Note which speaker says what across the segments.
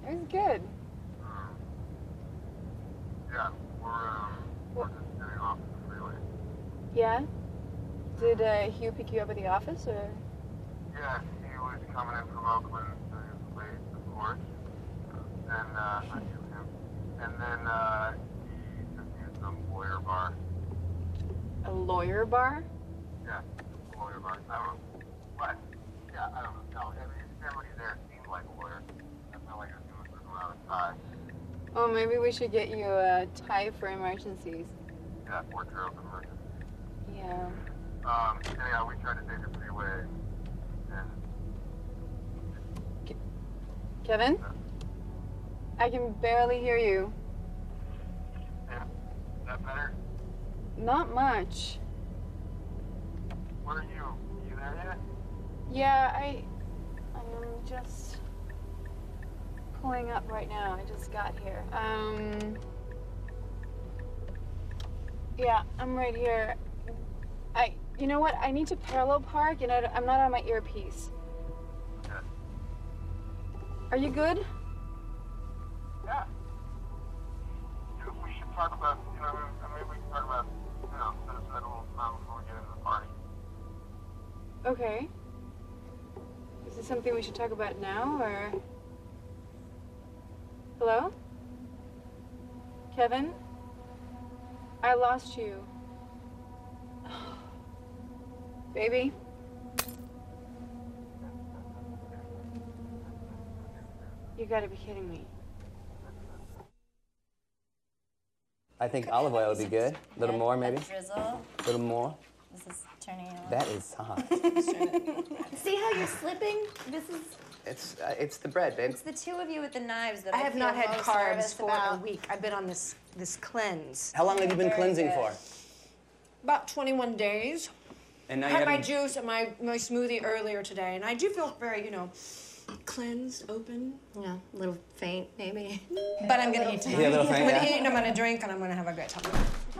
Speaker 1: It was good.
Speaker 2: Yeah, we're just getting off the freeway.
Speaker 1: Yeah? Did Hugh pick you up at the office, or?
Speaker 2: Yeah, he was coming in from Oakland, so he was late, of course. And, I knew him. And then, he took me to some lawyer bar.
Speaker 1: A lawyer bar?
Speaker 2: Yeah, a lawyer bar. I don't know. What? Yeah, I don't know. No, I mean, everybody there seemed like a lawyer. I felt like I was doing something around a tie.
Speaker 1: Oh, maybe we should get you a tie for emergencies.
Speaker 2: Yeah, wardrobe emergency.
Speaker 1: Yeah.
Speaker 2: Yeah, we tried to take the freeway, and...
Speaker 1: Kevin? I can barely hear you.
Speaker 2: Yeah, is that better?
Speaker 1: Not much.
Speaker 2: Where are you? You there yet?
Speaker 1: Yeah, I am just pulling up right now. I just got here. Yeah, I'm right here. You know what? I need to parallel park, and I'm not on my earpiece.
Speaker 2: Okay.
Speaker 1: Are you good?
Speaker 2: Yeah. We should talk about, maybe we can talk about, set aside a little time before we get into the party.
Speaker 1: Okay. Is this something we should talk about now, or? Hello? Kevin? I lost you. Baby? You gotta be kidding me.
Speaker 3: I think olive oil would be good. A little more, maybe?
Speaker 4: Drizzle.
Speaker 3: A little more.
Speaker 4: This is turning on.
Speaker 3: That is hot.
Speaker 4: See how you're slipping? This is...
Speaker 3: It's the bread, babe.
Speaker 4: It's the two of you with the knives that
Speaker 5: I have not had
Speaker 4: most
Speaker 5: carbs
Speaker 4: nervous
Speaker 5: for
Speaker 4: about.
Speaker 5: a week. I've been on this cleanse.
Speaker 3: How long have you been
Speaker 4: Very
Speaker 3: cleansing
Speaker 4: good.
Speaker 3: for?
Speaker 5: About 21 days.
Speaker 3: And now
Speaker 5: I
Speaker 3: you
Speaker 5: had my
Speaker 3: haven't...
Speaker 5: juice and my smoothie earlier today, and I do feel very, cleansed, open.
Speaker 4: Yeah, a little faint, maybe.
Speaker 5: But I'm gonna eat tonight.
Speaker 3: Yeah, a little faint,
Speaker 5: I'm gonna
Speaker 3: yeah.
Speaker 5: eat and I'm gonna drink and I'm gonna have a great time.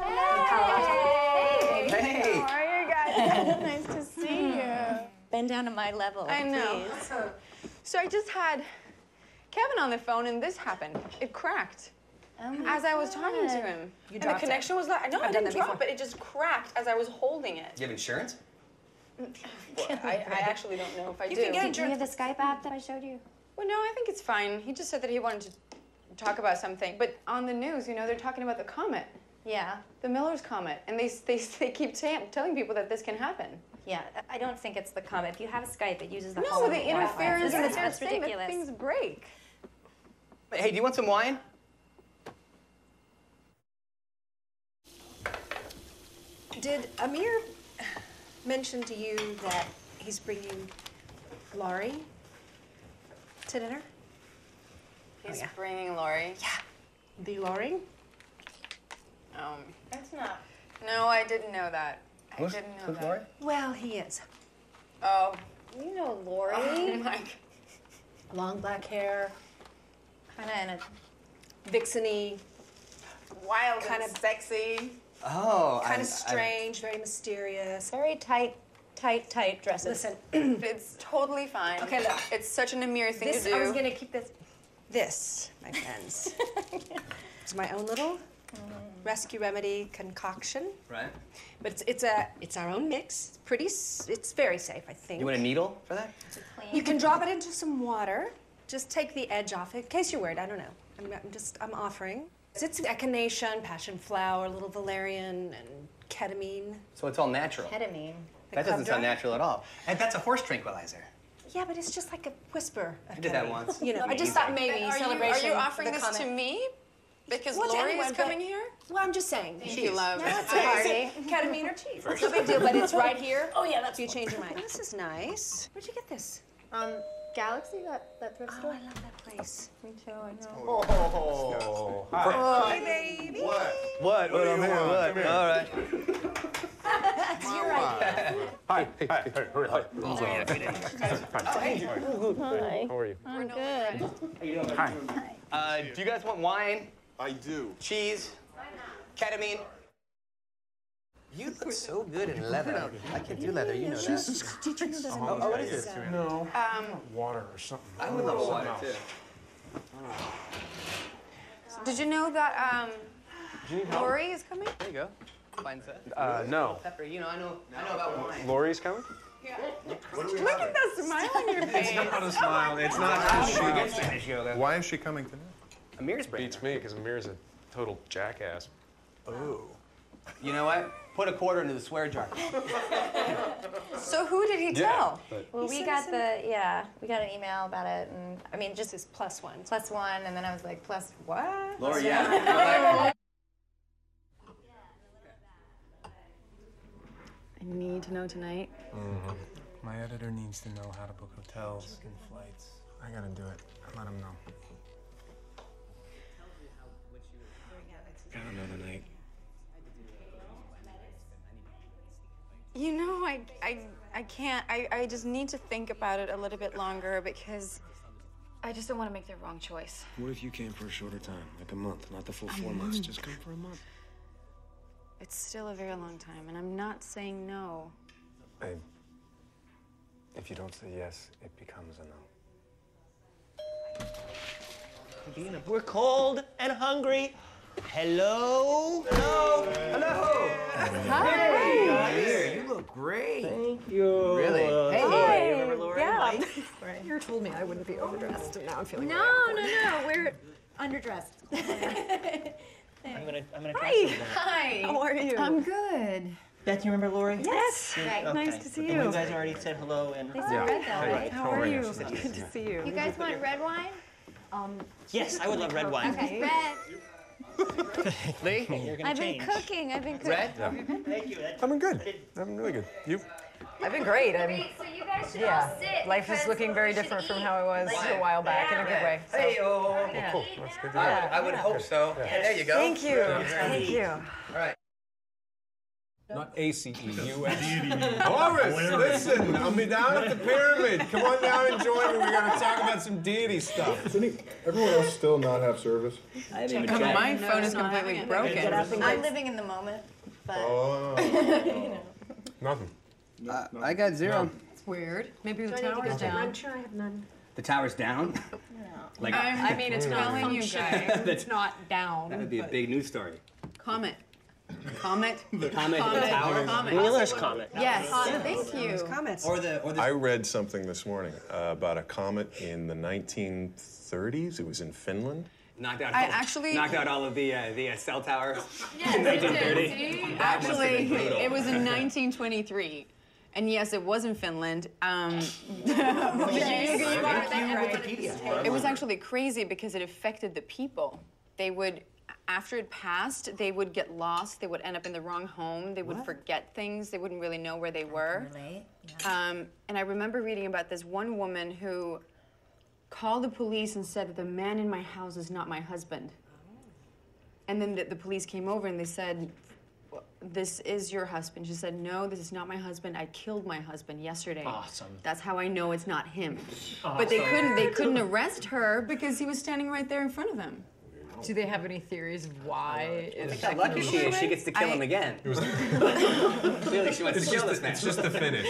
Speaker 4: Hey, baby.
Speaker 3: Hey!
Speaker 1: How are you guys? Nice to see you.
Speaker 4: Bend down to my level,
Speaker 1: I know.
Speaker 4: please.
Speaker 1: So I just had Kevin on the phone, and this happened. It cracked.
Speaker 4: Oh my
Speaker 1: As I was talking to
Speaker 4: God.
Speaker 1: him.
Speaker 5: You
Speaker 1: and
Speaker 5: dropped
Speaker 1: the connection was like, no, I
Speaker 5: I've done
Speaker 1: didn't
Speaker 5: that
Speaker 1: drop
Speaker 5: before.
Speaker 1: it. It just cracked as I was holding it.
Speaker 3: You have insurance?
Speaker 1: I actually don't know if I do.
Speaker 5: can get
Speaker 4: Do you have the Skype app that I showed you?
Speaker 1: Well, no, I think it's fine. He just said that he wanted to talk about something. But on the news, they're talking about the comet,
Speaker 4: Yeah.
Speaker 1: the Miller's Comet. And they keep telling people that this can happen.
Speaker 4: Yeah, I don't think it's the comet. If you have Skype, it uses the
Speaker 1: No,
Speaker 4: whole
Speaker 1: the interference and
Speaker 4: Wi-Fi.
Speaker 1: it's
Speaker 4: It's ridiculous.
Speaker 1: that things break.
Speaker 3: Hey, do you want some wine?
Speaker 5: Did Amir mention to you that he's bringing Laurie to dinner?
Speaker 1: He's
Speaker 5: yeah.
Speaker 1: bringing Lori.
Speaker 5: Yeah. The Laurie?
Speaker 1: That's not. No, I didn't know that. I didn't know
Speaker 3: Who's
Speaker 1: that.
Speaker 3: Lori?
Speaker 5: Well, he is.
Speaker 1: Oh.
Speaker 4: You know Lori.
Speaker 1: Oh my.
Speaker 5: Long black hair,
Speaker 4: Kind of in a...
Speaker 5: vixeny,
Speaker 1: Wild
Speaker 5: Kind
Speaker 1: and
Speaker 5: of-
Speaker 1: sexy.
Speaker 3: Oh,
Speaker 5: kind of strange, very mysterious.
Speaker 4: Very tight dresses.
Speaker 5: Listen,
Speaker 1: It's totally fine.
Speaker 5: Okay, look.
Speaker 1: It's such an Amir thing
Speaker 5: this
Speaker 1: to do.
Speaker 5: I was gonna keep this. This, my friends, is my own little rescue remedy concoction.
Speaker 3: Right.
Speaker 5: But it's our own mix. It's very safe, I think.
Speaker 3: You want a needle for that?
Speaker 5: You can drop it into some water. Just take the edge off it, in case you're worried. I don't know. I'm offering. It's echinacea, passion flower, a little valerian, and ketamine.
Speaker 3: So it's all natural.
Speaker 4: Ketamine.
Speaker 3: That doesn't
Speaker 5: club
Speaker 3: sound
Speaker 5: dry?
Speaker 3: natural at all. And that's a horse tranquilizer.
Speaker 5: Yeah, but it's just like a whisper. Of
Speaker 3: I did that
Speaker 5: ketamine.
Speaker 3: once.
Speaker 5: I just thought maybe
Speaker 1: Are
Speaker 5: celebration.
Speaker 1: you offering
Speaker 5: the
Speaker 1: this to
Speaker 5: comet.
Speaker 1: me? Because
Speaker 5: Well, to
Speaker 1: Lori
Speaker 5: anyone,
Speaker 1: is coming
Speaker 5: but-
Speaker 1: here?
Speaker 5: Well, I'm just saying.
Speaker 1: Thank you, love.
Speaker 5: No, it's a party. Ketamine or cheese. It's no big deal, but it's right here.
Speaker 4: Oh, yeah, that's
Speaker 5: If you change your mind. This is nice. Where'd you get this?
Speaker 4: Galaxy, that thrift
Speaker 5: Oh,
Speaker 4: store?
Speaker 5: I love that place.
Speaker 4: Me too, I know.
Speaker 3: Oh, hi.
Speaker 5: Hey, baby.
Speaker 3: What? What? I'm here. What?
Speaker 6: Come here.
Speaker 3: All right.
Speaker 5: You're right.
Speaker 6: Hi, hurry.
Speaker 4: Hi.
Speaker 6: How are you?
Speaker 4: I'm good.
Speaker 6: Hi.
Speaker 3: Do you guys want wine?
Speaker 2: I do.
Speaker 3: Cheese? Ketamine? You look so good in leather. I can't do leather, you know that.
Speaker 5: Did you know there's
Speaker 3: Oh, what is this?
Speaker 6: No. Water or something.
Speaker 3: I would love water, too.
Speaker 1: Did you know that Lori is coming?
Speaker 3: There you go. Fine set.
Speaker 6: No.
Speaker 3: Pepper, you know, I know about wine.
Speaker 6: Lori's coming?
Speaker 1: Look at that smile on your face.
Speaker 6: It's not a smile. It's not
Speaker 3: Spanish yoga.
Speaker 7: Why is she coming tonight?
Speaker 3: Amir's bringing
Speaker 6: Beats
Speaker 3: her.
Speaker 6: me because Amir's a total jackass.
Speaker 7: Oh.
Speaker 3: You know what? Put a quarter into the swear jar.
Speaker 1: So who did he tell?
Speaker 4: Well, we got we got an email about it, and I mean, just
Speaker 5: This is +1.
Speaker 4: +1, and then I was like, plus what?
Speaker 3: Lori, yeah.
Speaker 1: I need to know tonight.
Speaker 8: My editor needs to know how to book hotels and flights. I gotta do it. Let him know. Gotta know tonight.
Speaker 1: You know, I can't. I just need to think about it a little bit longer because I just don't want to make the wrong choice.
Speaker 8: What if you came for a shorter time, like a month, not the full 4 months? Just come for a month.
Speaker 1: It's still a very long time, and I'm not saying no.
Speaker 8: Babe, if you don't say yes, it becomes a no.
Speaker 9: We're cold and hungry. Hello? Hello? Hello?
Speaker 3: Hey, you look great.
Speaker 9: Thank you.
Speaker 3: Really?
Speaker 9: Hey, remember Lori?
Speaker 5: Yeah.
Speaker 9: Mike?
Speaker 5: You told me I wouldn't be overdressed, and now I'm feeling
Speaker 4: No, we're underdressed.
Speaker 9: I'm gonna try
Speaker 4: Hi.
Speaker 9: something.
Speaker 4: Hi.
Speaker 5: How are you?
Speaker 1: I'm good.
Speaker 9: Beth, you remember Lori?
Speaker 4: Yes.
Speaker 9: Okay.
Speaker 1: Nice to see
Speaker 9: And
Speaker 1: you.
Speaker 9: you guys already said hello and.
Speaker 4: They said red though, right?
Speaker 5: How are you? Good to see you.
Speaker 4: You guys want red wine?
Speaker 9: Yes, I would love red wine.
Speaker 4: Okay, red.
Speaker 3: Lee?
Speaker 9: You're gonna
Speaker 4: I've been
Speaker 9: change.
Speaker 4: cooking.
Speaker 3: Red?
Speaker 9: Thank you.
Speaker 7: I've been good. I've been really good. You?
Speaker 5: I've been great.
Speaker 4: Great, so you guys should all sit.
Speaker 5: Life is
Speaker 4: because
Speaker 5: looking very
Speaker 4: we should
Speaker 5: different from
Speaker 4: eat.
Speaker 5: how it was a while back in a good way. So.
Speaker 3: Hey, oh.
Speaker 5: Yeah.
Speaker 7: Cool. That's good to
Speaker 3: I
Speaker 7: hear.
Speaker 3: would, I would hope so. Yeah, there you go.
Speaker 5: Thank you. Thank you.
Speaker 3: All right.
Speaker 10: Not ACE, Horace, listen, I'll be down at the pyramid. Come on down and join me. We're going to talk about some deity stuff.
Speaker 7: Doesn't everyone else still not have service?
Speaker 9: I haven't even
Speaker 1: My
Speaker 9: tried.
Speaker 1: phone is completely broken.
Speaker 4: I'm living in the moment, but
Speaker 7: Oh. Nothing.
Speaker 3: I got 0.
Speaker 5: It's weird. Maybe the tower's down.
Speaker 11: Sure, I have none.
Speaker 3: The tower's down? Like,
Speaker 5: I mean, it's not
Speaker 1: telling you
Speaker 5: functioning.
Speaker 1: guys.
Speaker 5: It's not down.
Speaker 3: that would be a
Speaker 5: but-
Speaker 3: big news story.
Speaker 1: Comet. Comet.
Speaker 3: The comment in the tower?
Speaker 9: Wheeler's Comet.
Speaker 1: Yes. Thank you.
Speaker 5: Comments.
Speaker 3: Or the
Speaker 7: I read something this morning about a comet in the 1930s. It was in Finland.
Speaker 3: knocked out.
Speaker 1: I actually-
Speaker 3: knocked out all of the cell towers.
Speaker 1: Yes,
Speaker 3: in 1930.
Speaker 1: Actually, it was in 1923. And yes, it was in Finland. It was actually crazy because it affected the people. They would, after it passed, they would get lost. They would end up in the wrong home. They would forget things. They wouldn't really know where they were. And I remember reading about this one woman who called the police and said that the man in my house is not my husband. And then the police came over and they said, this is your husband. She said, no, this is not my husband. I killed my husband yesterday.
Speaker 9: Awesome.
Speaker 1: That's how I know it's not him. But they couldn't arrest her because he was standing right there in front of them.
Speaker 5: Do they have any theories of why?
Speaker 3: Look how lucky she is. She gets to kill him again. Clearly, she wants to kill this man.
Speaker 10: It's just the finish.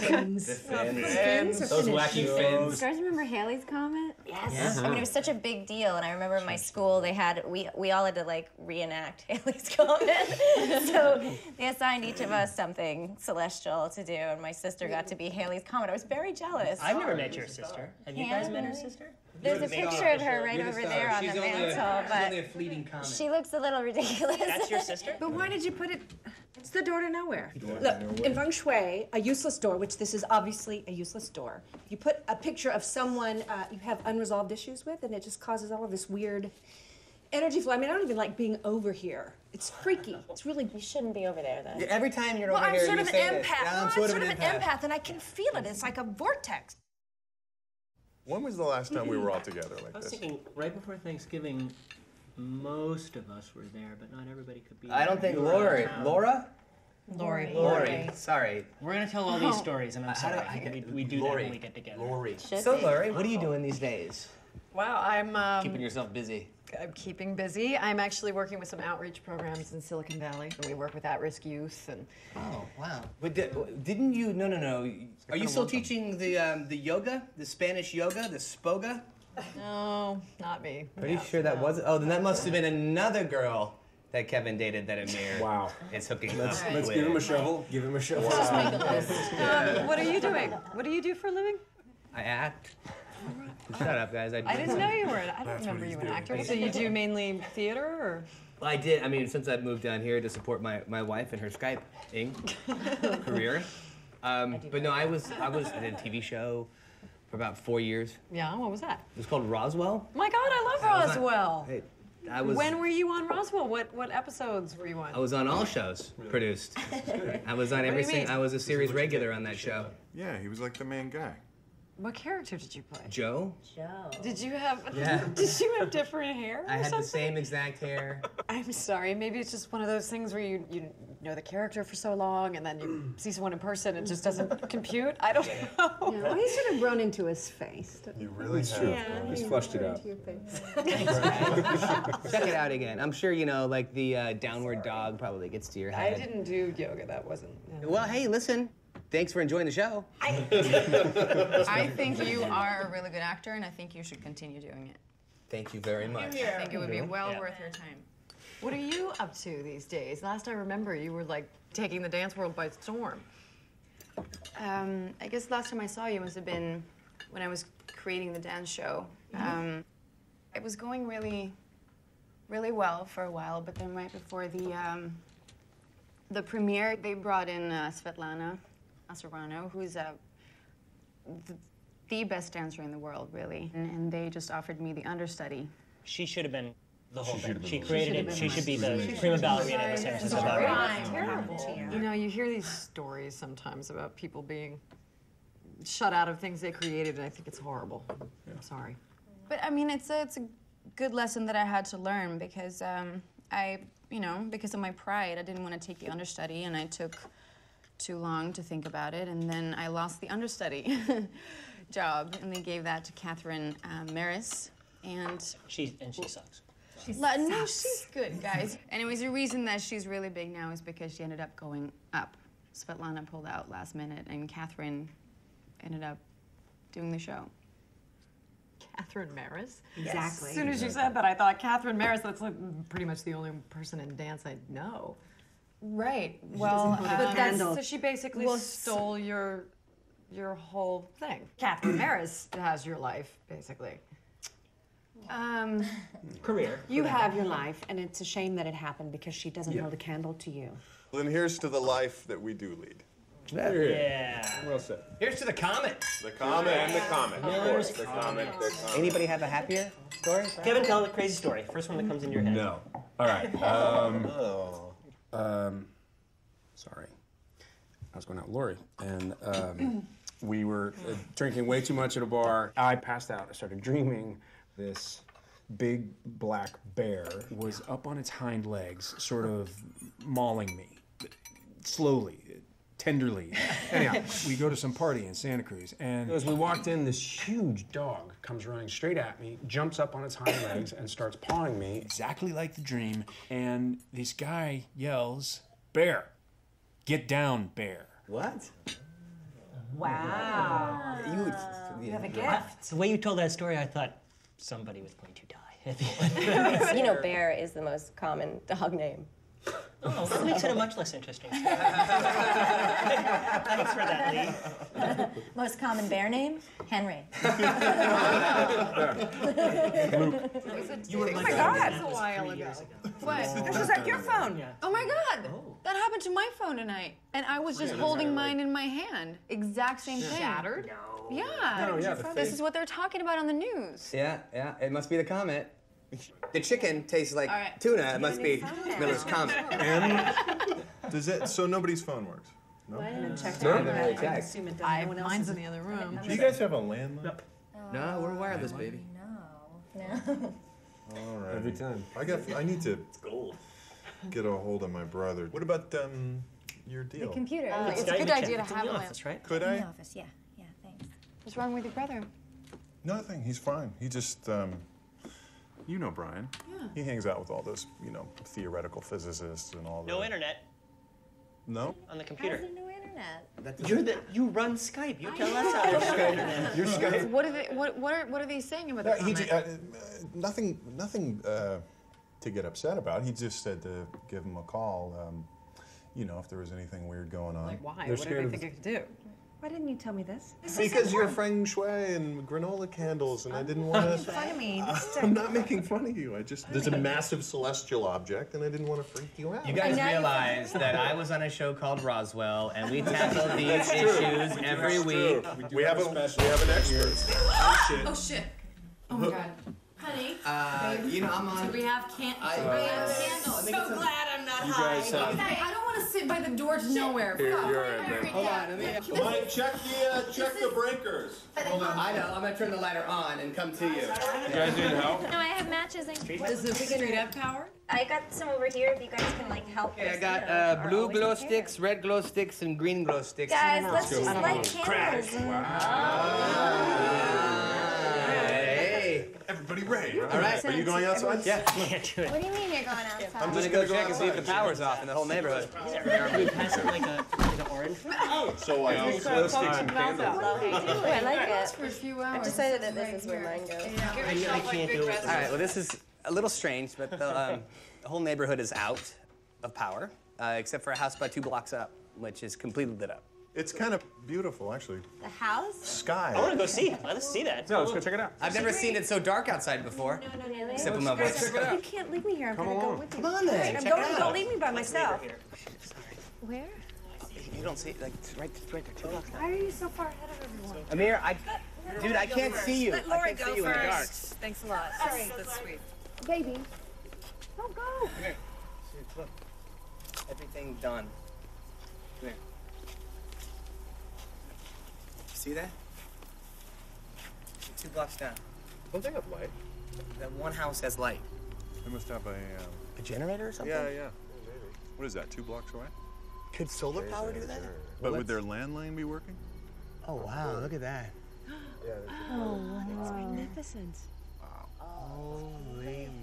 Speaker 9: Those wacky fins.
Speaker 4: You guys remember Haley's Comet?
Speaker 9: Yes.
Speaker 4: I mean, it was such a big deal, and I remember in my school we all had to like reenact Haley's Comet. So they assigned each of us something celestial to do, and my sister got to be Haley's Comet. I was very jealous.
Speaker 9: I've never met your sister. Have you guys met her sister?
Speaker 4: There's a picture of her right over there on the mantle, but
Speaker 3: a fleeting comment.
Speaker 4: she looks a little ridiculous.
Speaker 9: That's your sister?
Speaker 5: But why did you put it? It's the door to nowhere. Look, in feng shui, a useless door, which this is obviously a useless door. You put a picture of someone you have unresolved issues with, and it just causes all of this weird energy flow. I mean, I don't even like being over here. It's freaky. It's really.
Speaker 4: You shouldn't be over there, then.
Speaker 3: Every time you're
Speaker 5: Well,
Speaker 3: over
Speaker 5: I'm
Speaker 3: here,
Speaker 5: sort
Speaker 3: you
Speaker 5: of an
Speaker 3: say this.
Speaker 5: empath.
Speaker 3: Yeah,
Speaker 5: I'm
Speaker 3: I'm
Speaker 5: sort of an empath, and I can feel it. It's like a vortex.
Speaker 7: When was the last time we were all together like
Speaker 9: I was
Speaker 7: this?
Speaker 9: thinking right before Thanksgiving, most of us were there, but not everybody could be.
Speaker 3: I don't think
Speaker 9: You were out of town.
Speaker 3: Lori. Sorry.
Speaker 9: We're gonna tell all these stories, and I'm sorry. We do that
Speaker 3: Lori.
Speaker 9: when we get together.
Speaker 3: Lori.
Speaker 4: So,
Speaker 3: Lori, what are you doing these days?
Speaker 11: Wow, I'm
Speaker 3: Keeping yourself busy.
Speaker 11: keeping busy. I'm actually working with some outreach programs in Silicon Valley. We work with at-risk youth and.
Speaker 3: Oh, wow. But didn't you? No. Are you still teaching the yoga, the Spanish yoga, the spoga?
Speaker 11: No, not me.
Speaker 3: Pretty sure that wasn't. Oh, then that must have been another girl that Kevin dated that Amir is hooking up
Speaker 10: Let's
Speaker 3: with.
Speaker 10: give him a shovel. Give him a shovel.
Speaker 11: What are you doing? What do you do for a living?
Speaker 3: I act. Shut up, guys.
Speaker 11: I didn't know you were. I don't remember you an actor. So you do mainly theater, or?
Speaker 3: Well, I did. I mean, since I've moved down here to support my wife and her Skype-ing career. But no, I did a TV show for about 4 years.
Speaker 11: Yeah, what was that?
Speaker 3: It was called Roswell.
Speaker 11: My God, I love Roswell. When were you on Roswell? What episodes were you on?
Speaker 3: I was on all shows produced. I was on every single. I was a series regular on that show.
Speaker 7: Yeah, he was like the main guy.
Speaker 11: What character did you play?
Speaker 3: Joe.
Speaker 11: Did you have?
Speaker 3: Yeah.
Speaker 11: Did you have different hair?
Speaker 3: I
Speaker 11: or
Speaker 3: had
Speaker 11: something?
Speaker 3: the same exact hair.
Speaker 11: I'm sorry. Maybe it's just one of those things where you know the character for so long, and then you see someone in person, it just doesn't compute. I don't know.
Speaker 5: Yeah, well, he's sort of grown into his face.
Speaker 7: You really have.
Speaker 5: Yeah,
Speaker 10: He's flushed it out.
Speaker 3: Check it out again. I'm sure you know, like the downward dog probably gets to your
Speaker 11: I
Speaker 3: head.
Speaker 11: didn't do yoga. That wasn't.
Speaker 3: Well, hey, listen. Thanks for enjoying the show.
Speaker 1: I think you are a really good actor, and I think you should continue doing it.
Speaker 3: Thank you very much.
Speaker 1: I think it would be well worth your time.
Speaker 11: What are you up to these days? Last I remember, you were like taking the dance world by storm.
Speaker 1: I guess last time I saw you must have been when I was creating the dance show. It was going really, really well for a while, but then right before the premiere, they brought in Svetlana Asarano, who's the best dancer in the world, really. And they just offered me the understudy.
Speaker 9: She should have been the whole thing.
Speaker 7: been
Speaker 9: She
Speaker 7: the
Speaker 9: created it. She should be the prima ballerina in the San Francisco Ballet.
Speaker 11: Terrible. You know, you hear these stories sometimes about people being shut out of things they created, and I think it's horrible. I'm sorry.
Speaker 1: But I mean, it's a good lesson that I had to learn because because of my pride, I didn't want to take the understudy, and I took too long to think about it, and then I lost the understudy job, and they gave that to Catherine Maris, and
Speaker 9: She sucks.
Speaker 1: no, she's good, guys. Anyways, the reason that she's really big now is because she ended up going up. Svetlana pulled out last minute, and Catherine ended up doing the show.
Speaker 11: Catherine Maris?
Speaker 5: Exactly.
Speaker 11: As soon as you said that, I thought Catherine Maris, that's like pretty much the only person in dance I know.
Speaker 1: Right. Well,
Speaker 11: So she basically stole your whole thing. Catherine Maris has your life, basically.
Speaker 9: Career.
Speaker 5: You have your life, and it's a shame that it happened because she doesn't hold a candle to you.
Speaker 7: Well, then here's to the life that we do lead.
Speaker 9: Yeah.
Speaker 10: Well said.
Speaker 3: Here's to the comet.
Speaker 7: The comet and the comet. Of course, the comet, the comet.
Speaker 3: Anybody have a happier story?
Speaker 9: Kevin, tell a crazy story. First one that comes in your head.
Speaker 10: No. All right. Sorry. I was going out with Lori, and we were drinking way too much at a bar. I passed out. I started dreaming this big black bear was up on its hind legs, sort of mauling me, slowly, tenderly. Anyhow, we go to some party in Santa Cruz, and as we walked in, this huge dog comes running straight at me, jumps up on its hind legs, and starts pawing me, exactly like the dream. And this guy yells, "Bear, get down, bear."
Speaker 3: What?
Speaker 5: Wow.
Speaker 3: You
Speaker 5: have a gift.
Speaker 9: The way you told that story, I thought somebody was going to die at the end.
Speaker 4: You know, Bear is the most common dog name.
Speaker 9: Oh, that makes it a much less interesting story. Thanks for that, Lee.
Speaker 4: Most common bear name? Henry.
Speaker 9: You were
Speaker 11: Oh my God! A while ago.
Speaker 1: What?
Speaker 5: This was at your phone.
Speaker 1: Oh my God! That happened to my phone tonight, and I was just holding mine in my hand. Exact same thing.
Speaker 11: Shattered?
Speaker 1: Yeah.
Speaker 10: No, yeah, the
Speaker 1: This
Speaker 10: fake-
Speaker 1: is what they're talking about on the news.
Speaker 3: Yeah, it must be the comet. The chicken tastes like
Speaker 1: All right.
Speaker 3: tuna. It must be Miller's Comet.
Speaker 7: Does it? So nobody's phone works. No.
Speaker 5: I haven't checked
Speaker 3: No,
Speaker 5: it out.
Speaker 3: they're really
Speaker 5: I
Speaker 3: checked.
Speaker 5: assume it does. No one else
Speaker 11: Mine's
Speaker 5: is-
Speaker 11: in the other room.
Speaker 7: Do you guys have a landline?
Speaker 3: No, we're wireless, baby.
Speaker 4: No.
Speaker 7: All right.
Speaker 10: Every time.
Speaker 7: I need to get a hold of my brother. What about your deal?
Speaker 4: The computer.
Speaker 1: It's a
Speaker 9: Not
Speaker 1: good
Speaker 9: even
Speaker 1: idea to
Speaker 9: checked. It's in
Speaker 1: have
Speaker 9: the
Speaker 1: a
Speaker 9: office, right?
Speaker 7: Could
Speaker 4: In
Speaker 7: I?
Speaker 4: the office, yeah. Yeah, thanks.
Speaker 1: What's wrong with your brother?
Speaker 7: Nothing. He's fine. He just, you know Brian. Yeah. He hangs out with all those, theoretical physicists and all
Speaker 9: No
Speaker 7: the...
Speaker 9: internet
Speaker 7: No?
Speaker 9: on the computer.
Speaker 4: No internet? internet.
Speaker 12: You run Skype. You tell us how to use the internet.
Speaker 7: Your Skype.
Speaker 1: What are they saying about the comment?
Speaker 7: Nothing to get upset about. He just said to give him a call. If there was anything weird going on.
Speaker 11: Like, why? What did I think I could do?
Speaker 5: Why didn't you tell me this?
Speaker 7: Because you're feng shui and granola candles, and I didn't want to.
Speaker 5: Fun of me.
Speaker 7: I'm not making fun of you. There's a massive celestial object, and I didn't want to freak you out.
Speaker 3: You guys realize that I was on a show called Roswell, and we tackle these issues every week.
Speaker 7: We have an expert.
Speaker 1: Oh shit! Oh my god. Honey,
Speaker 3: I'm on.
Speaker 1: do we have candles? So glad I'm not high. I don't want to sit by the door to nowhere.
Speaker 7: You're right, babe.
Speaker 3: Hold on,
Speaker 7: Mike, check the breakers.
Speaker 3: Hold on. I know. I'm gonna turn the lighter on and come to you.
Speaker 10: You guys need help?
Speaker 4: No, I have matches.
Speaker 1: Does the street have power?
Speaker 4: I got some over here if you guys can like help.
Speaker 3: Okay, I got blue glow sticks, red glow sticks, and green glow sticks.
Speaker 4: Guys, let's just light candles.
Speaker 7: Everybody ready?
Speaker 3: All right.
Speaker 7: Are you going outside?
Speaker 3: Yeah.
Speaker 4: What do you mean you're going outside?
Speaker 3: I'm gonna go check and see if the power's off in the whole neighborhood.
Speaker 12: We pass it like an orange.
Speaker 7: So glow sticks and candles.
Speaker 4: I like it.
Speaker 1: For a few hours.
Speaker 4: I've decided that this is where mine goes.
Speaker 12: I can't do it.
Speaker 3: All right. Well, this is a little strange, but the whole neighborhood is out of power, except for a house about 2 blocks up, which is completely lit up.
Speaker 7: It's kind of beautiful, actually.
Speaker 4: The house?
Speaker 7: Sky.
Speaker 12: I want to go see. Let's see that.
Speaker 10: No, let's go check it out.
Speaker 3: I've never seen it so dark outside before.
Speaker 4: No,
Speaker 3: Except with my voice.
Speaker 5: You can't leave me here. I'm gonna go with you.
Speaker 3: Come on then.
Speaker 5: I'm
Speaker 3: Check
Speaker 5: going.
Speaker 3: it out.
Speaker 5: Don't leave me by myself.
Speaker 4: Where?
Speaker 3: You don't see it, like it's right there, 2 blocks down.
Speaker 5: Why are you so far ahead of everyone?
Speaker 3: Amir, dude, I can't see you.
Speaker 5: Let Lori
Speaker 3: I
Speaker 5: go
Speaker 3: can't see you in the dark.
Speaker 5: first. Thanks a lot. Sorry. That's sweet. Baby, don't go.
Speaker 3: Come here. Look. Everything done. Come here. See that? 2 blocks down.
Speaker 7: Don't they have light?
Speaker 3: That one house has light.
Speaker 7: They must have
Speaker 3: A generator or something?
Speaker 7: Yeah. Maybe. What is that, 2 blocks away?
Speaker 3: Could solar power do that?
Speaker 7: But would their landline be working?
Speaker 3: Oh, wow, look at that.
Speaker 5: Oh, that's magnificent.
Speaker 3: Holy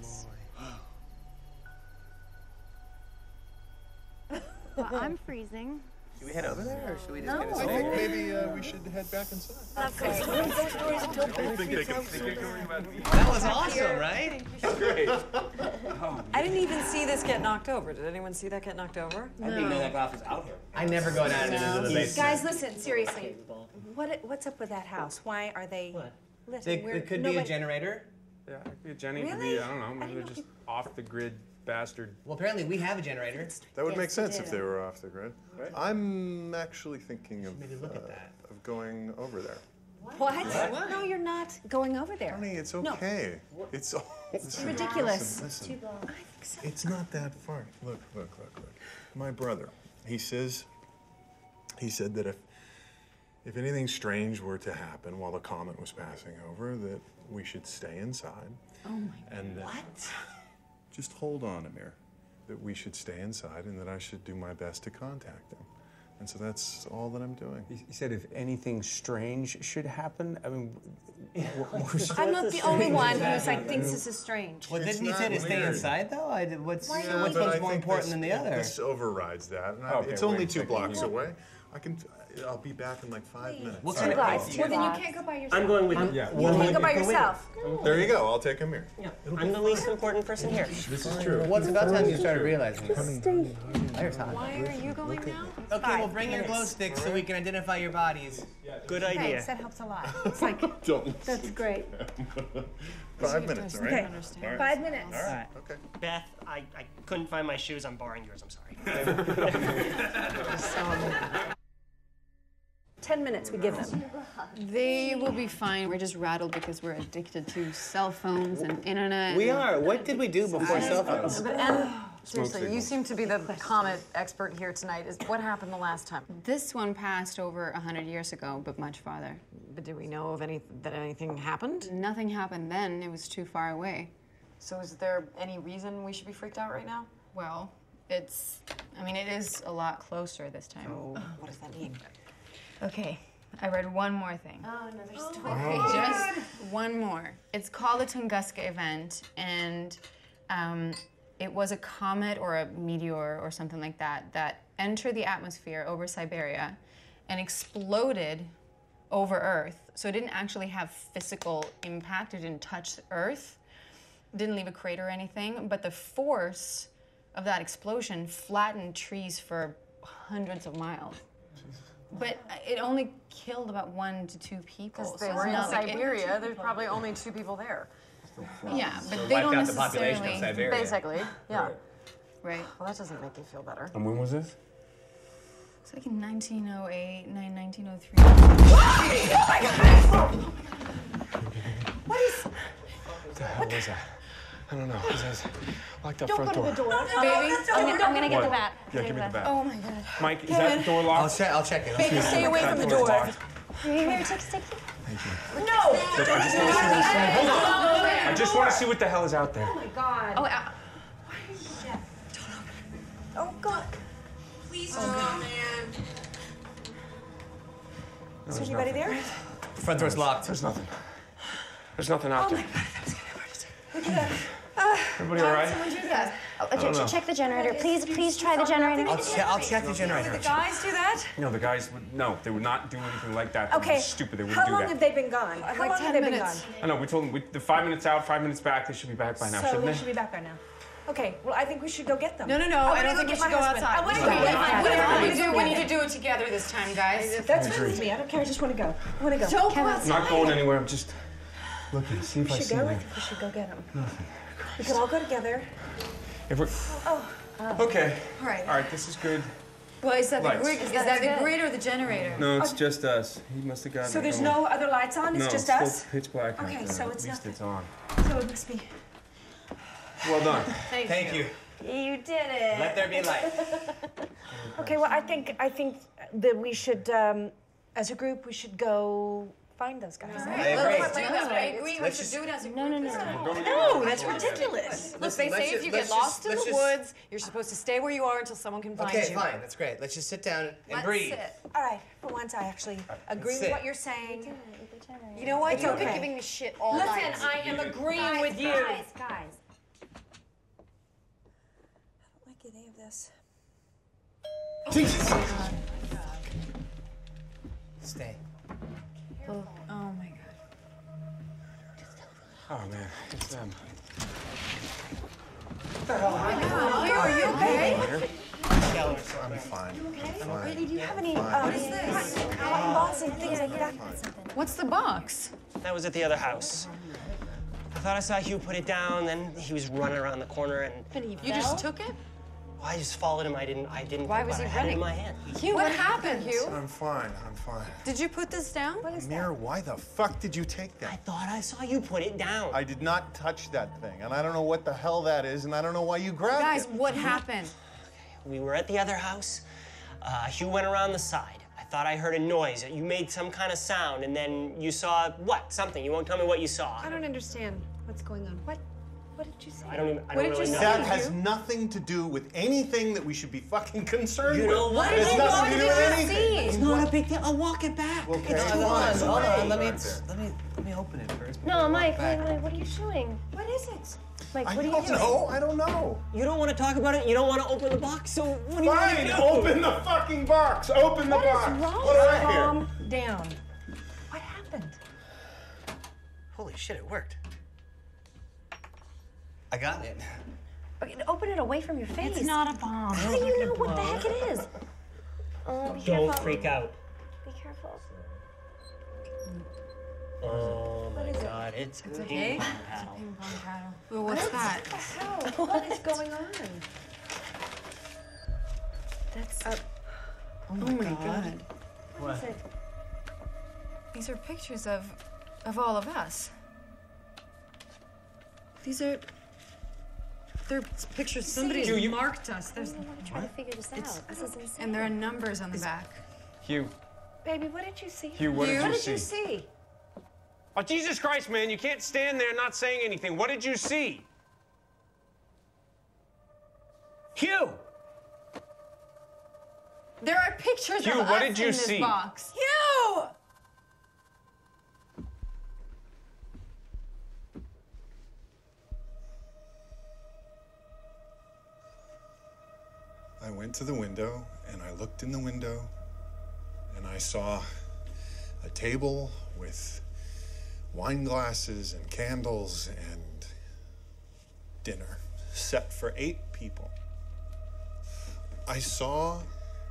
Speaker 3: moly.
Speaker 4: Well, I'm freezing.
Speaker 3: Should we head over there, or should we just get
Speaker 7: I think maybe we should head back inside.
Speaker 3: That was awesome, right?
Speaker 7: Great.
Speaker 11: I didn't even see this get knocked over. Did anyone see that get knocked over?
Speaker 3: I didn't know that golf was out here. I never go down into the basement.
Speaker 5: Guys, listen, seriously. What's up with that house? Why are they lit?
Speaker 3: It could be a generator.
Speaker 10: Yeah, it could be a Jenny. It could be, I don't know, maybe they're just off the grid bastard.
Speaker 3: Well, apparently we have a generator.
Speaker 7: That would make sense if they were off the grid. I'm actually thinking of going over there.
Speaker 5: What? No, you're not going over there.
Speaker 7: Honey, it's okay. It's
Speaker 5: ridiculous.
Speaker 7: Listen. It's not that far. Look. My brother, he said that if anything strange were to happen while the comet was passing over, that we should stay inside.
Speaker 1: Oh my God.
Speaker 7: And what? Just hold on, Amir. That we should stay inside and that I should do my best to contact him. And so that's all that I'm doing.
Speaker 10: He said if anything strange should happen, I mean,
Speaker 5: I'm not the only one who's like thinks this is strange.
Speaker 3: Well, didn't he say to stay inside though? What's
Speaker 7: But
Speaker 3: one's
Speaker 7: I
Speaker 3: more
Speaker 7: think
Speaker 3: important than the other?
Speaker 7: This overrides that. And
Speaker 10: Okay,
Speaker 7: it's
Speaker 10: wait
Speaker 7: only
Speaker 10: a
Speaker 7: 2
Speaker 10: second.
Speaker 7: blocks away. I'll be back in like 5 minutes.
Speaker 3: What
Speaker 5: Two
Speaker 3: kind of
Speaker 5: blocks.
Speaker 3: place?
Speaker 5: Well, then you can't go by yourself.
Speaker 12: I'm going with you.
Speaker 10: yeah.
Speaker 5: You can't go by yourself.
Speaker 7: There you go. I'll take him here.
Speaker 12: I'm the least important person here.
Speaker 7: This is true.
Speaker 3: What's about time you started realizing this? There's hot.
Speaker 1: Why are you going now?
Speaker 3: Okay, well bring your glow sticks so we can identify your bodies.
Speaker 12: Good idea.
Speaker 5: Thanks, that helps a lot. It's like,
Speaker 7: Don't.
Speaker 5: that's great.
Speaker 7: 5 minutes, all right?
Speaker 5: Okay,
Speaker 7: All right.
Speaker 5: 5 minutes.
Speaker 7: All right. Okay.
Speaker 12: Beth, I couldn't find my shoes. I'm borrowing yours. I'm sorry.
Speaker 5: 10 minutes we give them.
Speaker 1: They will be fine. We're just rattled because we're addicted to cell phones and internet.
Speaker 3: We are. What did we do before cell phones?
Speaker 11: But seriously, you seem to be the comet expert here tonight. What happened the last time?
Speaker 1: This one passed over 100 years ago, but much farther.
Speaker 11: But do we know of that anything happened?
Speaker 1: Nothing happened then. It was too far away.
Speaker 11: So is there any reason we should be freaked out right now?
Speaker 1: Well, it is a lot closer this time.
Speaker 11: Oh, what does that mean?
Speaker 1: Okay, I read one more thing.
Speaker 4: Oh, another story.
Speaker 1: Okay, just one more. It's called the Tunguska event, and it was a comet or a meteor or something like that that entered the atmosphere over Siberia and exploded over Earth. So it didn't actually have physical impact. It didn't touch Earth. It didn't leave a crater or anything. But the force of that explosion flattened trees for hundreds of miles. But it only killed about 1 to 2 people.
Speaker 11: Because they
Speaker 1: so
Speaker 11: were
Speaker 1: it's
Speaker 11: in
Speaker 1: not like
Speaker 11: Siberia. There's probably only 2 people there.
Speaker 1: Yeah, but
Speaker 3: So
Speaker 1: they
Speaker 3: wiped
Speaker 1: don't
Speaker 3: out the population of
Speaker 1: necessarily.
Speaker 3: Siberia.
Speaker 11: Basically, yeah.
Speaker 1: Right.
Speaker 11: Well, that doesn't make you feel better.
Speaker 10: And when was this?
Speaker 1: It's like in 1908, 1903.
Speaker 5: What is?
Speaker 10: What the hell was that? I don't know. It says, lock that
Speaker 5: Don't
Speaker 10: front
Speaker 5: go to
Speaker 10: door.
Speaker 5: the door.
Speaker 1: Baby,
Speaker 4: I'm gonna get the
Speaker 10: What?
Speaker 4: bat.
Speaker 10: Yeah, give me the bat.
Speaker 1: oh my God.
Speaker 10: Mike, is that door locked?
Speaker 3: I'll check it.
Speaker 5: Baby, stay away from the
Speaker 10: That door's
Speaker 5: door.
Speaker 10: locked.
Speaker 4: Here, take.
Speaker 5: No!
Speaker 10: I just want to see what the hell is out there.
Speaker 5: Oh my God.
Speaker 1: Oh,
Speaker 5: Oh God.
Speaker 13: Please, oh, man.
Speaker 5: Is there anybody there?
Speaker 3: Front door's locked.
Speaker 10: There's nothing. There's nothing out there. Everybody all right? don't know.
Speaker 4: Check the generator. Please try the generator.
Speaker 3: I'll check the generator.
Speaker 5: The guys do that?
Speaker 10: No, the guys they would not do anything like that. They would be
Speaker 5: Okay.
Speaker 10: stupid. They wouldn't
Speaker 5: How
Speaker 10: do
Speaker 5: long
Speaker 10: that.
Speaker 5: have they been gone? How long have they been gone?
Speaker 10: I know. We told them the 5 minutes out, 5 minutes back. They should be back by now,
Speaker 5: So
Speaker 10: shouldn't
Speaker 5: they
Speaker 10: they?
Speaker 5: should be back by now. Okay, well, I think we should go get them.
Speaker 1: No, I don't think we should go outside.
Speaker 5: I want to go
Speaker 1: Whatever
Speaker 5: get
Speaker 1: we do, we need to do it together this time, guys.
Speaker 5: That's fine with me. I don't care. I just want to go. I want to go.
Speaker 1: Don't go
Speaker 10: I'm
Speaker 1: outside.
Speaker 10: not going anywhere. I'm just looking to see if
Speaker 5: We
Speaker 10: I
Speaker 5: should
Speaker 10: see
Speaker 5: go. I
Speaker 10: anything.
Speaker 5: think we should go get them. We could all go together.
Speaker 10: If we're okay.
Speaker 1: All right.
Speaker 10: All right. This is good.
Speaker 1: Well, is that the
Speaker 10: Lights.
Speaker 1: grid? Is that the grid or the generator?
Speaker 10: No, it's just us. He must have gotten.
Speaker 5: So
Speaker 10: it
Speaker 5: there's
Speaker 10: going.
Speaker 5: no other lights on? It's
Speaker 10: no,
Speaker 5: just
Speaker 10: it's
Speaker 5: us?
Speaker 10: still pitch black. out
Speaker 5: Okay,
Speaker 10: there.
Speaker 5: so
Speaker 10: At
Speaker 5: it's
Speaker 10: least
Speaker 5: nothing.
Speaker 10: it's on.
Speaker 5: So it must be.
Speaker 10: Well done.
Speaker 3: Thank you.
Speaker 4: You did it.
Speaker 3: Let there be light.
Speaker 5: Okay, well, I think that we should, as a group, we should go find those guys.
Speaker 3: I agree.
Speaker 1: Let's do that. I agree. We
Speaker 3: Let's
Speaker 1: should
Speaker 3: just-
Speaker 1: do it as a
Speaker 4: No.
Speaker 5: No, that's ridiculous.
Speaker 11: Look, they say if you get lost in the woods, you're supposed to stay where you are until someone can find
Speaker 3: Okay,
Speaker 11: you.
Speaker 3: fine. That's great. Let's just sit down and
Speaker 1: Let's
Speaker 3: breathe.
Speaker 1: sit.
Speaker 5: All right, for once, I actually agree with
Speaker 3: sit.
Speaker 5: what you're saying.
Speaker 11: You know what?
Speaker 5: It's
Speaker 11: You've
Speaker 5: okay.
Speaker 11: been giving me shit all night.
Speaker 5: Listen, I am agreeing with you.
Speaker 4: Guys.
Speaker 5: I don't like any of this.
Speaker 3: Jesus. Stay.
Speaker 1: Oh my God.
Speaker 10: Oh man, it's them.
Speaker 5: Are you okay?
Speaker 7: I'm fine.
Speaker 5: Brady, do you have any, what is this? Cotton balls and things like that?
Speaker 1: What's the box?
Speaker 12: That was at the other house. I thought I saw Hugh put it down, then he was running around the corner, and
Speaker 1: You just took it?
Speaker 12: well, I just followed him. I didn't
Speaker 11: Why
Speaker 12: think
Speaker 11: was
Speaker 12: about
Speaker 11: he
Speaker 12: it. I had it in
Speaker 11: running?
Speaker 12: my hand.
Speaker 11: Hugh, what happened, Hugh?
Speaker 7: I'm fine.
Speaker 11: Did you put this down? What is
Speaker 7: Amir, why the fuck did you take
Speaker 12: I
Speaker 7: that?
Speaker 12: thought I saw you put it down.
Speaker 7: I did not touch that thing, and I don't know what the hell that is, and I don't know why you grabbed
Speaker 1: Guys,
Speaker 7: it.
Speaker 1: what happened?
Speaker 12: We were at the other house. Hugh went around the side. I thought I heard a noise. You made some kind of sound, and then you saw what? Something. You won't tell me what you saw.
Speaker 5: I don't understand what's going on. What did you say?
Speaker 12: I don't
Speaker 5: What
Speaker 12: really
Speaker 5: did you
Speaker 12: know.
Speaker 5: say?
Speaker 7: That has nothing to do with anything that we should be fucking concerned
Speaker 12: You
Speaker 7: with.
Speaker 12: know what?
Speaker 7: It has nothing to do with anything.
Speaker 12: It's not a big deal. I'll walk it back.
Speaker 7: Okay,
Speaker 12: It's
Speaker 7: hold
Speaker 12: fine.
Speaker 7: on,
Speaker 3: Hold on.
Speaker 7: Right
Speaker 3: Let me open it first.
Speaker 4: No, Mike, what are you showing?
Speaker 5: What is it?
Speaker 4: Mike,
Speaker 7: I
Speaker 4: what are you
Speaker 7: don't
Speaker 4: doing?
Speaker 7: know. I don't know.
Speaker 12: You don't want to talk about it. You don't want to open the box. So what do you want to
Speaker 7: Fine,
Speaker 12: do?
Speaker 7: open the fucking box. Open the box.
Speaker 5: What's wrong?
Speaker 7: What do I hear?
Speaker 5: Calm down. What happened?
Speaker 3: Holy shit! It worked. I got it.
Speaker 4: Okay, open it away from your face.
Speaker 1: It's not a bomb.
Speaker 4: How do you know what the heck it is? Oh, be
Speaker 12: Don't
Speaker 4: careful.
Speaker 12: freak out.
Speaker 4: Be careful.
Speaker 12: Oh my God! It's a
Speaker 1: okay.
Speaker 12: ping pong paddle.
Speaker 1: Ping pong paddle. Well, what's that?
Speaker 5: How? What is going on?
Speaker 4: That's.
Speaker 1: Oh my God.
Speaker 5: What is it?
Speaker 1: These are pictures of all of us.
Speaker 11: They're pictures. Somebody's marked us. There's.
Speaker 4: I'm trying to figure this out. This is insane.
Speaker 1: And there are numbers on the back.
Speaker 10: Hugh.
Speaker 5: Baby, what did you see?
Speaker 10: Hugh, what did
Speaker 5: What
Speaker 10: you
Speaker 5: did you
Speaker 10: see?
Speaker 5: see?
Speaker 6: Oh, Jesus Christ, man, you can't stand there not saying anything. What did you see?
Speaker 12: Hugh.
Speaker 1: There are pictures
Speaker 6: Hugh,
Speaker 1: of
Speaker 6: what
Speaker 1: us
Speaker 6: did you
Speaker 1: in this
Speaker 6: see?
Speaker 1: box.
Speaker 5: Hugh!
Speaker 7: went to the window and I looked in the window and I saw a table with wine glasses and candles and dinner set for 8 people. I saw...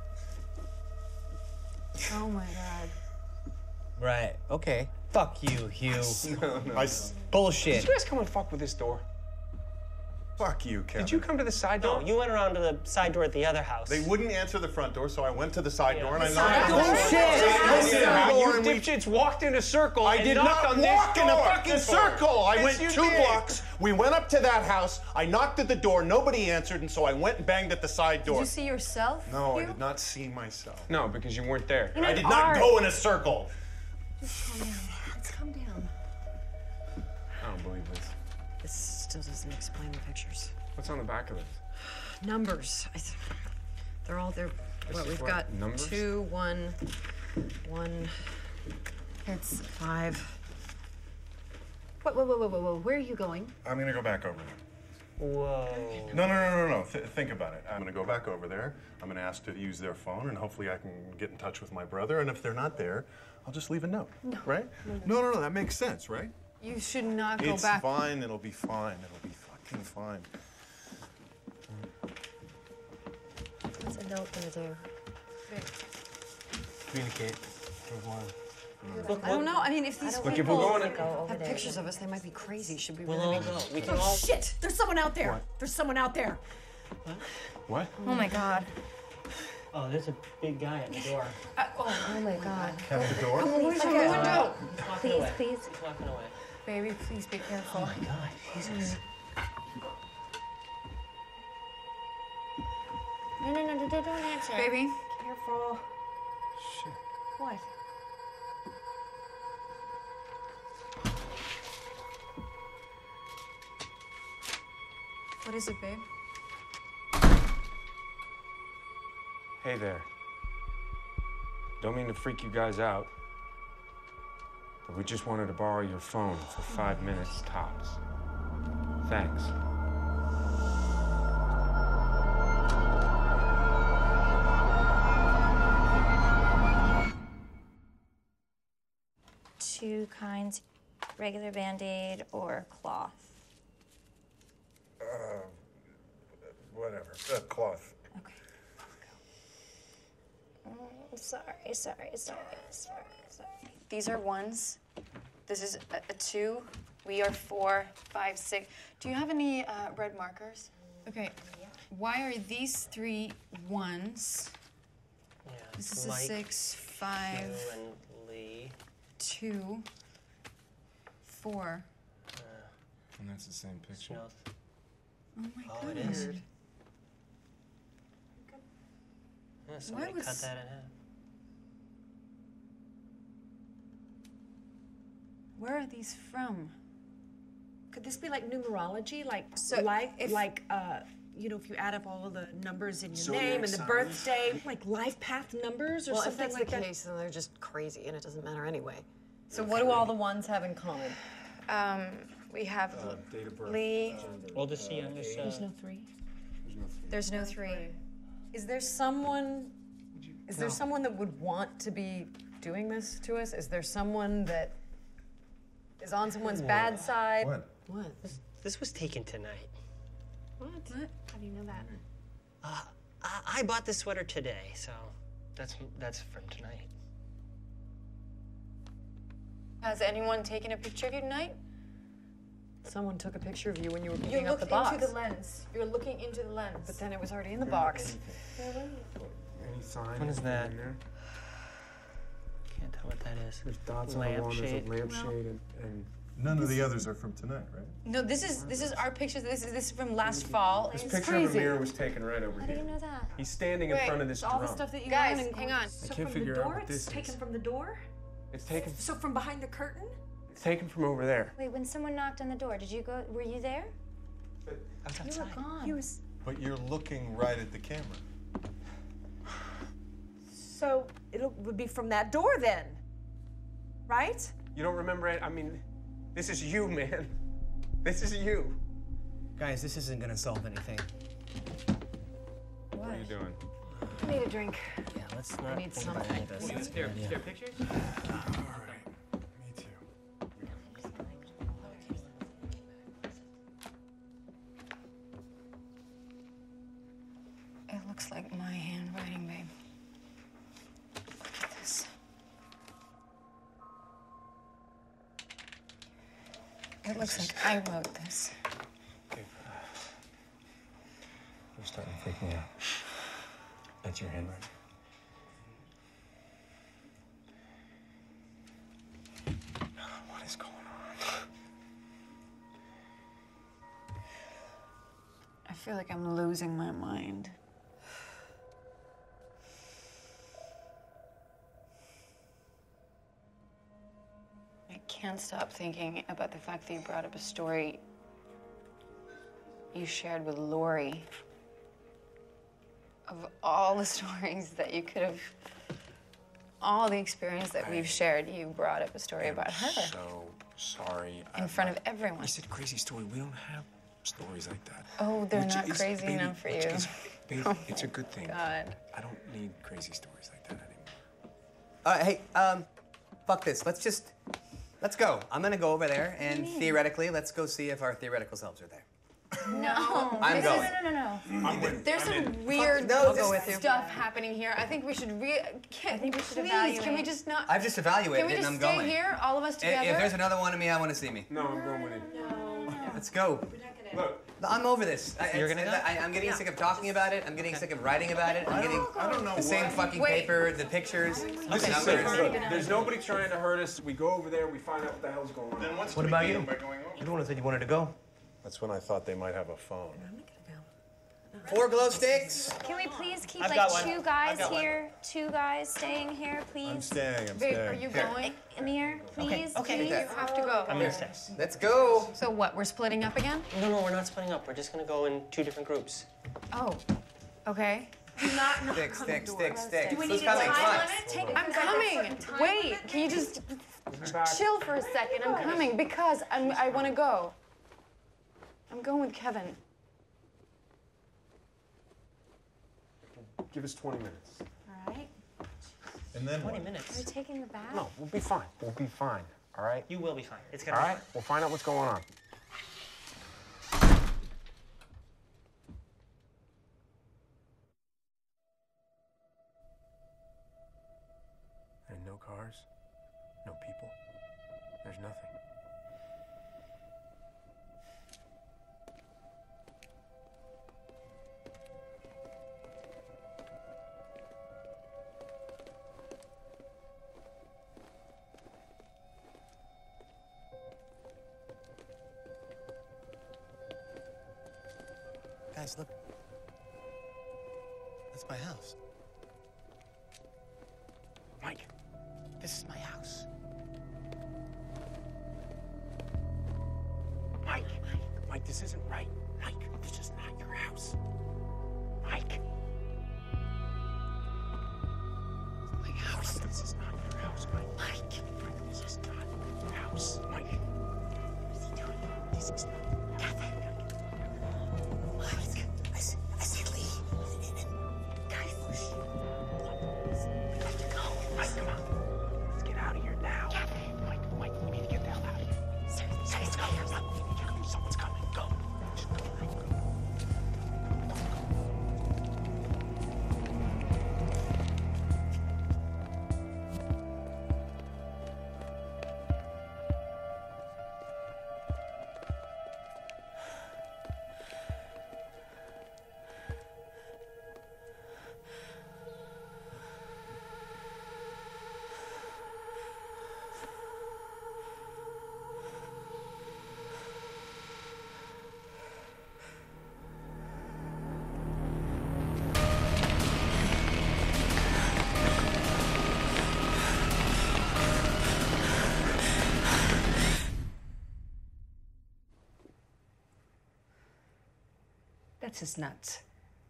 Speaker 1: Oh my God.
Speaker 3: Right. Okay. Fuck you, Hugh.
Speaker 10: No.
Speaker 3: Bullshit.
Speaker 10: Did you guys come and fuck with this door?
Speaker 7: Fuck you, Kevin.
Speaker 10: Did you come to the side door?
Speaker 12: No, you went around to the side door at the other house.
Speaker 7: They wouldn't answer the front door, so I went to the side door and I
Speaker 12: Side
Speaker 7: knocked on the door.
Speaker 6: You dipshits walked in a circle
Speaker 7: I
Speaker 6: and
Speaker 7: did
Speaker 6: knocked
Speaker 7: not
Speaker 6: on
Speaker 7: walk
Speaker 6: this
Speaker 7: in a
Speaker 6: door.
Speaker 7: fucking circle. I went
Speaker 6: Yes,
Speaker 7: 2
Speaker 6: you did.
Speaker 7: blocks. We went up to that house. I knocked at the door. Nobody answered, and so I went and banged at the side door.
Speaker 1: Did you see yourself?
Speaker 7: No, I
Speaker 1: Hugh?
Speaker 7: did not see myself.
Speaker 10: No, because you weren't there.
Speaker 7: I did not go in a circle.
Speaker 11: Let's calm down.
Speaker 10: I don't believe this.
Speaker 11: This still doesn't explain the pictures.
Speaker 10: What's on the back of it?
Speaker 11: Numbers. They're all there.
Speaker 10: This
Speaker 11: What
Speaker 10: is
Speaker 11: we've
Speaker 10: what,
Speaker 11: got?
Speaker 10: numbers?
Speaker 11: 2, 1, 1. It's 5. Whoa. Where are you going?
Speaker 7: I'm gonna go back over there.
Speaker 12: Whoa.
Speaker 7: No. Think about it. I'm gonna go back over there. I'm gonna ask to use their phone, and hopefully I can get in touch with my brother. And if they're not there, I'll just leave a note.
Speaker 1: No.
Speaker 7: Right? No. That makes sense, right?
Speaker 1: You should not go
Speaker 7: It's
Speaker 1: back.
Speaker 7: fine. It'll be fine. It'll be fucking fine.
Speaker 4: What's a note gonna do?
Speaker 3: Communicate.
Speaker 11: I don't know. I mean, if these
Speaker 10: Look, if
Speaker 11: people
Speaker 10: we're going in-
Speaker 11: have pictures of us, they might be crazy. Should we
Speaker 12: We'll
Speaker 11: really
Speaker 12: all
Speaker 11: be...
Speaker 12: go. We can
Speaker 5: Oh,
Speaker 12: all.
Speaker 5: shit! There's someone out there.
Speaker 10: What?
Speaker 5: There's someone out there.
Speaker 10: What?
Speaker 4: Oh my God.
Speaker 9: Oh, there's a big guy at the door.
Speaker 4: Oh my God.
Speaker 7: At the door?
Speaker 1: Where's your window?
Speaker 12: He's walking
Speaker 4: Please,
Speaker 12: away.
Speaker 4: please.
Speaker 12: He's walking away.
Speaker 1: Baby, please be careful.
Speaker 12: Oh my God, Jesus.
Speaker 4: No, don't answer.
Speaker 1: Baby.
Speaker 5: Careful.
Speaker 10: Shit.
Speaker 5: What?
Speaker 1: What is it, babe?
Speaker 10: Hey there. Don't mean to freak you guys out, but we just wanted to borrow your phone for 5 minutes tops. Thanks.
Speaker 4: Two kinds, regular Band-Aid or cloth.
Speaker 7: Whatever. Cloth.
Speaker 4: Okay. Sorry.
Speaker 1: These are 1s. This is a 2. We are 4, 5, 6. Do you have any red markers? Okay. Why are these 3 1s?
Speaker 12: Yeah.
Speaker 1: This is a
Speaker 12: Mike,
Speaker 1: 6, 5,
Speaker 12: you and Lee.
Speaker 1: 2, 4.
Speaker 10: And that's the same picture.
Speaker 12: Smells.
Speaker 1: Oh my
Speaker 12: Oh,
Speaker 1: God.
Speaker 12: it is. Yeah, somebody
Speaker 1: was-
Speaker 12: cut that in half.
Speaker 1: Where are these from?
Speaker 5: Could this be like numerology? Like,
Speaker 1: So, if-
Speaker 5: you know, if you add up all of the numbers in your
Speaker 10: Zodiac
Speaker 5: name and the
Speaker 10: signs.
Speaker 5: birthday, like life path numbers or
Speaker 11: Well, if
Speaker 5: something
Speaker 11: that's
Speaker 5: like
Speaker 11: the
Speaker 5: that?
Speaker 11: case, then they're just crazy, and it doesn't matter anyway. So what do all the ones have in common?
Speaker 1: We have
Speaker 10: Date of birth.
Speaker 1: Lee.
Speaker 12: Oldest to youngest.
Speaker 5: There's no 3.
Speaker 1: There's no 3.
Speaker 11: Is there someone that would want to be doing this to us? Is there someone that is on someone's bad side?
Speaker 7: What?
Speaker 12: This was taken tonight.
Speaker 11: What?
Speaker 5: How do you know that?
Speaker 12: I bought this sweater today, so that's from tonight.
Speaker 1: Has anyone taken a picture of you tonight?
Speaker 11: Someone took a picture of you when you were
Speaker 1: You
Speaker 11: picking up
Speaker 1: look
Speaker 11: the box.
Speaker 1: into the lens. You're looking into the lens.
Speaker 11: But then it was already in the box.
Speaker 10: Any sign?
Speaker 12: What is that?
Speaker 10: in there?
Speaker 12: Can't tell what that is.
Speaker 10: There's dots on the wall. There's a
Speaker 12: Lampshade.
Speaker 10: lampshade and
Speaker 7: None of the others are from tonight, right?
Speaker 1: No, this is our pictures. This is from last fall.
Speaker 10: this
Speaker 1: It's
Speaker 10: picture
Speaker 1: crazy.
Speaker 10: of Amir was taken right over
Speaker 4: How do
Speaker 10: here.
Speaker 4: you know that?
Speaker 10: He's standing in
Speaker 1: Wait,
Speaker 10: front of this
Speaker 11: All the
Speaker 10: drum.
Speaker 11: stuff that you
Speaker 1: Guys,
Speaker 11: learn in
Speaker 1: hang on.
Speaker 10: I
Speaker 5: So
Speaker 10: can't
Speaker 5: from
Speaker 10: figure
Speaker 5: the
Speaker 10: out
Speaker 5: door,
Speaker 10: what
Speaker 5: it's
Speaker 10: this
Speaker 5: taken
Speaker 10: is.
Speaker 5: from the door?
Speaker 10: It's taken.
Speaker 5: So from behind the curtain?
Speaker 10: It's taken from over there.
Speaker 4: Wait, when someone knocked on the door, were you there?
Speaker 12: I was
Speaker 4: You
Speaker 12: outside.
Speaker 4: were gone.
Speaker 5: He was.
Speaker 7: But you're looking right at the camera.
Speaker 5: So it would be from that door then, right?
Speaker 10: You don't remember it? I mean, this is you, man. This is you.
Speaker 3: Guys, this isn't gonna solve anything.
Speaker 10: What are you doing?
Speaker 1: need a drink.
Speaker 12: Yeah, let's not.
Speaker 11: I need
Speaker 12: think about
Speaker 11: something.
Speaker 12: any of this.
Speaker 3: Is there pictures?
Speaker 7: Me too.
Speaker 1: It looks like my handwriting, babe. Look at this. It looks like I wrote this.
Speaker 10: You're starting to freak me out. That's your handwriting. What is going on?
Speaker 1: I feel like I'm losing my mind. I can't stop thinking about the fact that you brought up a story you shared with Lori. Of all the stories that you could have, all the experience that we've shared, you brought up a story about her.
Speaker 10: So sorry.
Speaker 1: In front of everyone.
Speaker 10: You said crazy story. We don't have stories like that.
Speaker 1: Oh, they're
Speaker 10: Which
Speaker 1: not
Speaker 10: is-
Speaker 1: crazy
Speaker 10: baby,
Speaker 1: enough for
Speaker 10: which
Speaker 1: you.
Speaker 10: is- baby,
Speaker 1: Oh
Speaker 10: it's a good thing.
Speaker 1: God.
Speaker 10: I don't need crazy stories like that anymore.
Speaker 3: All right, hey, fuck this. Let's go. I'm gonna go over there and theoretically, let's go see if our theoretical selves are there.
Speaker 1: No.
Speaker 3: I'm going.
Speaker 1: No.
Speaker 10: I'm with
Speaker 1: There's
Speaker 10: I'm
Speaker 1: some
Speaker 10: in.
Speaker 1: weird
Speaker 3: No, I'll go with you.
Speaker 1: stuff happening here. I think we should I think we should
Speaker 4: please,
Speaker 1: evaluate. Can we
Speaker 4: evaluate.
Speaker 1: just not?
Speaker 3: I've just evaluated
Speaker 1: Can we
Speaker 3: it and
Speaker 1: just
Speaker 3: I'm
Speaker 1: stay
Speaker 3: going.
Speaker 1: here, all of us together?
Speaker 3: If there's another one of me, I want to see me.
Speaker 10: No, I'm going with you.
Speaker 3: Let's go.
Speaker 10: Look,
Speaker 3: I'm over this.
Speaker 12: You're gonna go?
Speaker 3: I'm getting sick of talking about it. I'm getting sick of writing about it. I'm getting
Speaker 7: I don't know
Speaker 3: the same fucking
Speaker 1: Wait.
Speaker 3: paper, the pictures, the
Speaker 10: listen,
Speaker 3: numbers.
Speaker 10: look, there's nobody trying to hurt us. We go over there, we find out what the hell's going on.
Speaker 7: Then what's
Speaker 3: What
Speaker 7: to
Speaker 3: about
Speaker 7: gain
Speaker 3: you?
Speaker 7: by going over?
Speaker 3: You're the one who said you wanted to go.
Speaker 7: That's when I thought they might have a phone.
Speaker 3: 4 glow sticks.
Speaker 4: Can we please keep
Speaker 12: I've
Speaker 4: like
Speaker 12: got one.
Speaker 4: 2
Speaker 12: I've
Speaker 4: guys
Speaker 12: got one.
Speaker 4: here? 2 guys staying here, please.
Speaker 7: I'm staying. I'm
Speaker 1: Babe,
Speaker 7: staying.
Speaker 1: are you going?
Speaker 4: Amir, please.
Speaker 12: okay.
Speaker 4: please.
Speaker 1: You have to go.
Speaker 12: I'm gonna stay.
Speaker 3: Let's go.
Speaker 1: So what? We're splitting up again?
Speaker 12: No, we're not splitting up. We're just gonna go in 2 different groups.
Speaker 1: Oh. Okay.
Speaker 3: Sticks.
Speaker 4: Do we
Speaker 3: Who's
Speaker 4: need a
Speaker 3: coming?
Speaker 4: time
Speaker 3: Come on.
Speaker 4: limit?
Speaker 1: I'm coming. Wait. Can you just chill for a second? I'm coming because I want to go. I'm going with Kevin.
Speaker 10: Give us 20 minutes.
Speaker 4: All right.
Speaker 7: And then
Speaker 12: 20
Speaker 7: what?
Speaker 12: minutes.
Speaker 4: We're taking the bath.
Speaker 10: No, we'll be fine. We'll be fine. All right?
Speaker 12: You will be fine. It's
Speaker 10: All
Speaker 12: gonna
Speaker 10: right? We'll find out what's going on. And no cars, no people. There's nothing.
Speaker 3: Guys, look. That's my house. Mike, this is my house.
Speaker 10: Mike, this isn't right. Mike, this is not your house. Mike.
Speaker 3: My house.
Speaker 10: This is not your house, Mike. Mike, this is not your house. Mike. What is he doing? This is not your house.
Speaker 3: Mike. I see Lee.
Speaker 10: Guys, we have to go. Mike, come on. Let's get out of here now. Mike, we need to get the hell out of here. Someone's coming. Someone's coming. Go. Just go.
Speaker 5: That's just nuts.